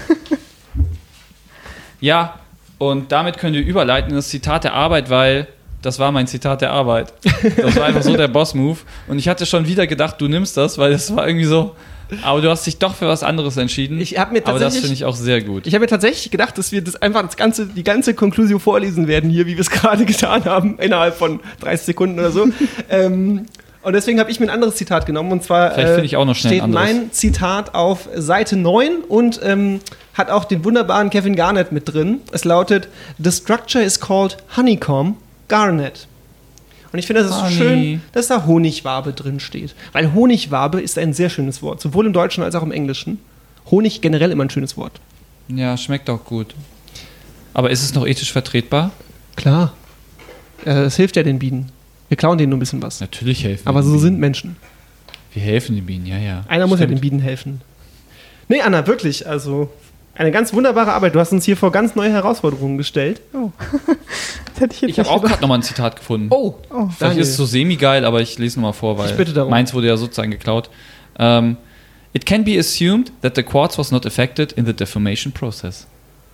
Ja, und damit können wir überleiten in das Zitat der Arbeit, weil das war mein Zitat der Arbeit. Das war einfach so der Boss-Move. Und ich hatte schon wieder gedacht, du nimmst das, weil das war irgendwie so... Aber du hast dich doch für was anderes entschieden. Ich hab mir aber das tatsächlich- finde ich auch sehr gut. Ich habe mir tatsächlich gedacht, dass wir das einfach das ganze, die ganze Conclusio vorlesen werden hier, wie wir es gerade getan haben, innerhalb von dreißig Sekunden oder so. ähm, und deswegen habe ich mir ein anderes Zitat genommen. Und zwar Vielleicht finde ich auch noch schnell steht ein anderes. mein Zitat auf Seite neun und ähm, hat auch den wunderbaren Kevin Garnett mit drin. Es lautet: The structure is called honeycomb garnet. Und ich finde, das ist so Honey. schön, dass da Honigwabe drin steht. Weil Honigwabe ist ein sehr schönes Wort, sowohl im Deutschen als auch im Englischen. Honig generell immer ein schönes Wort. Ja, schmeckt auch gut. Aber ist es noch ethisch vertretbar? Klar. Äh, Es hilft ja den Bienen. Wir klauen denen nur ein bisschen was. Natürlich helfen Aber wir so den sind Bienen. Menschen. Wir helfen den Bienen, ja, ja. Einer muss ja den Stimmt. Bienen helfen. Nee, Anna, wirklich. Also eine ganz wunderbare Arbeit. Du hast uns hier vor ganz neue Herausforderungen gestellt. Oh. Das hätte ich jetzt Ich habe nicht auch gerade nochmal ein Zitat gefunden. Oh, Oh. Vielleicht ist es so semi-geil, aber ich lese nochmal vor, weil Ich bitte darum. meins wurde ja sozusagen geklaut. Um, It can be assumed that the quartz was not affected in the deformation process.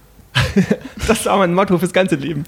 das war mein Motto fürs ganze Leben.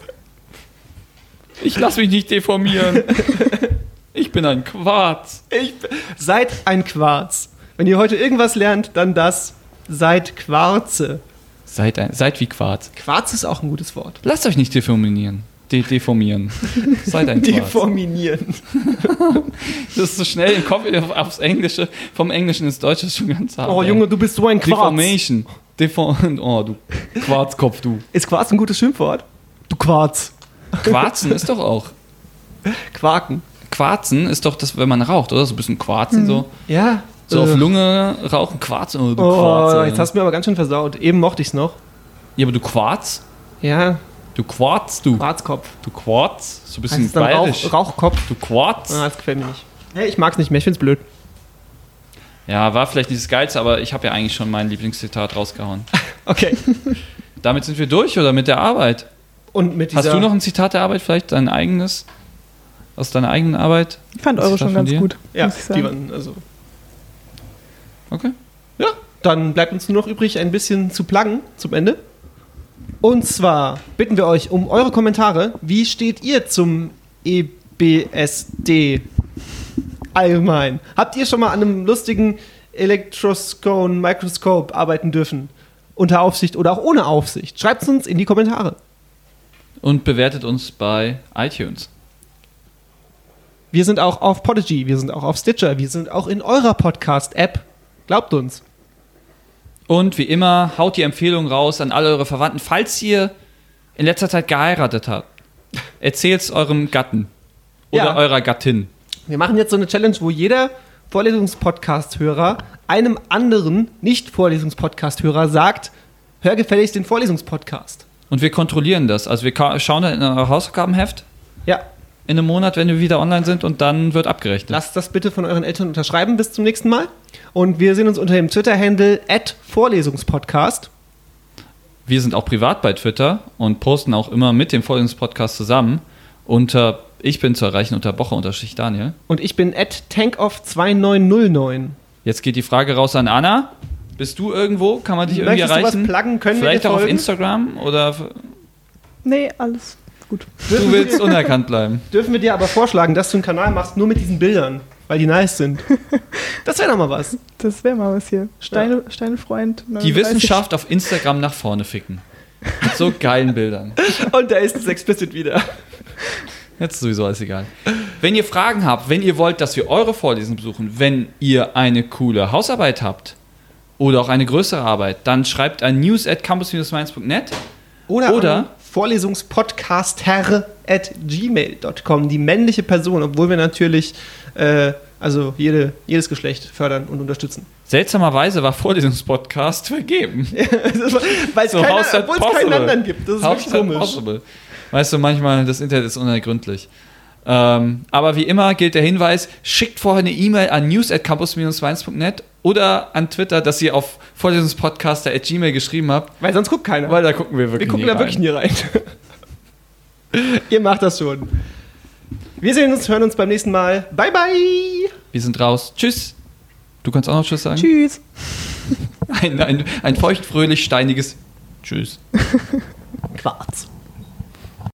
Ich lasse mich nicht deformieren. Ich bin ein Quarz. Ich, seid ein Quarz. Wenn ihr heute irgendwas lernt, dann das. Seid Quarze. Seid, ein, seid wie Quarz. Quarz ist auch ein gutes Wort. Lasst euch nicht deformieren. De deformieren. Seid ein Quarz. Deforminieren. Das ist so schnell im Kopf aufs Englische, vom Englischen ins Deutsche ist schon ganz hart. Oh ey. Junge, du bist so ein Quarz. Deformation. Deform oh, du Quarzkopf, du. Ist Quarz ein gutes Schimpfwort? Du Quarz. Quarzen ist doch auch. Quaken. Quarzen ist doch das, wenn man raucht, oder? So ein bisschen Quarzen so. Ja. So äh, auf Lunge rauchen, Quarz. Oh, du Oh, Quarz. jetzt hast du mir aber ganz schön versaut. Eben mochte ich's noch. Ja, aber du Quarz? Ja, Du Quarz, du. Quarzkopf. Du Quarz? So ein bisschen Heißt es dann bayerisch. Rauch, Rauchkopf? Du Quarz? Ah, das gefällt mir nicht. Hey, ich mag's nicht mehr, ich find's blöd. Ja, war vielleicht nicht das Geilste, aber ich habe ja eigentlich schon mein Lieblingszitat rausgehauen. Okay. Damit sind wir durch, oder mit der Arbeit? Und mit dieser... Hast du noch ein Zitat der Arbeit, vielleicht dein eigenes? Aus deiner eigenen Arbeit? Ich fand Was eure ist das schon von ganz dir? gut, Ja, muss ich die sagen. waren, also... Okay. Ja, dann bleibt uns nur noch übrig, ein bisschen zu pluggen zum Ende. Und zwar bitten wir euch um eure Kommentare. Wie steht ihr zum E B S D allgemein? Habt ihr schon mal an einem lustigen Elektroskone Mikroskop arbeiten dürfen? Unter Aufsicht oder auch ohne Aufsicht? Schreibt es uns in die Kommentare. Und bewertet uns bei iTunes. Wir sind auch auf Podigy, wir sind auch auf Stitcher, wir sind auch in eurer Podcast-App. Glaubt uns. Und wie immer, haut die Empfehlung raus an alle eure Verwandten. Falls ihr in letzter Zeit geheiratet habt, erzählt es eurem Gatten oder Ja. eurer Gattin. Wir machen jetzt so eine Challenge, wo jeder Vorlesungs-Podcast-Hörer einem anderen Nicht-Vorlesungs-Podcast-Hörer sagt, hör gefälligst den Vorlesungspodcast. Und wir kontrollieren das. Also wir ka- schauen dann in euer Hausaufgabenheft Ja, in einem Monat, wenn wir wieder online sind, und dann wird abgerechnet. lasst das bitte von euren Eltern unterschreiben. Bis zum nächsten Mal. Und wir sehen uns unter dem Twitter-Handle at Vorlesungspodcast. Wir sind auch privat bei Twitter und posten auch immer mit dem Vorlesungspodcast zusammen. Unter, ich bin zu erreichen unter Boche-Daniel. Und ich bin at tankoff zwei neun null neun. Jetzt geht die Frage raus an Anna. Bist du irgendwo? Kann man dich irgendwie Möchtest du was erreichen? pluggen? Können Vielleicht wir dir auch auf folgen? Instagram oder Nee, alles gut. du willst unerkannt bleiben. Dürfen wir dir aber vorschlagen, dass du einen Kanal machst, nur mit diesen Bildern, weil die nice sind. Das wäre doch mal was. Das wäre mal was hier. Steine, Steinefreund. Die neununddreißig. Wissenschaft auf Instagram nach vorne ficken. Mit so geilen Bildern. Und da ist es explicit wieder. Jetzt ist sowieso alles egal. Wenn ihr Fragen habt, wenn ihr wollt, dass wir eure Vorlesungen besuchen, wenn ihr eine coole Hausarbeit habt oder auch eine größere Arbeit, dann schreibt an news at campus Mainz punkt net. Oder, Oder- an Vorlesungspodcaster at gmail punkt com, die männliche Person, obwohl wir natürlich äh, also jede, jedes Geschlecht fördern und unterstützen. Seltsamerweise war Vorlesungspodcast vergeben. Weil es So, keinen, how's that obwohl es keinen possible? anderen gibt. Das ist How's wirklich that komisch. possible? Weißt du, manchmal, das Internet ist unergründlich. Ähm, aber wie immer gilt der Hinweis, schickt vorher eine E-Mail an news at campus Mainz punkt net oder an Twitter, dass ihr auf vorlesungspodcaster at gmail geschrieben habt, Weil sonst guckt keiner. weil da gucken wir wirklich wir gucken nie da wirklich nie rein. Ihr macht das schon. Wir sehen uns, hören uns beim nächsten Mal. Bye, bye. Wir sind raus. Tschüss. Du kannst auch noch Tschüss sagen? Tschüss. Ein, ein, ein feuchtfröhlich steiniges Tschüss. Quarz.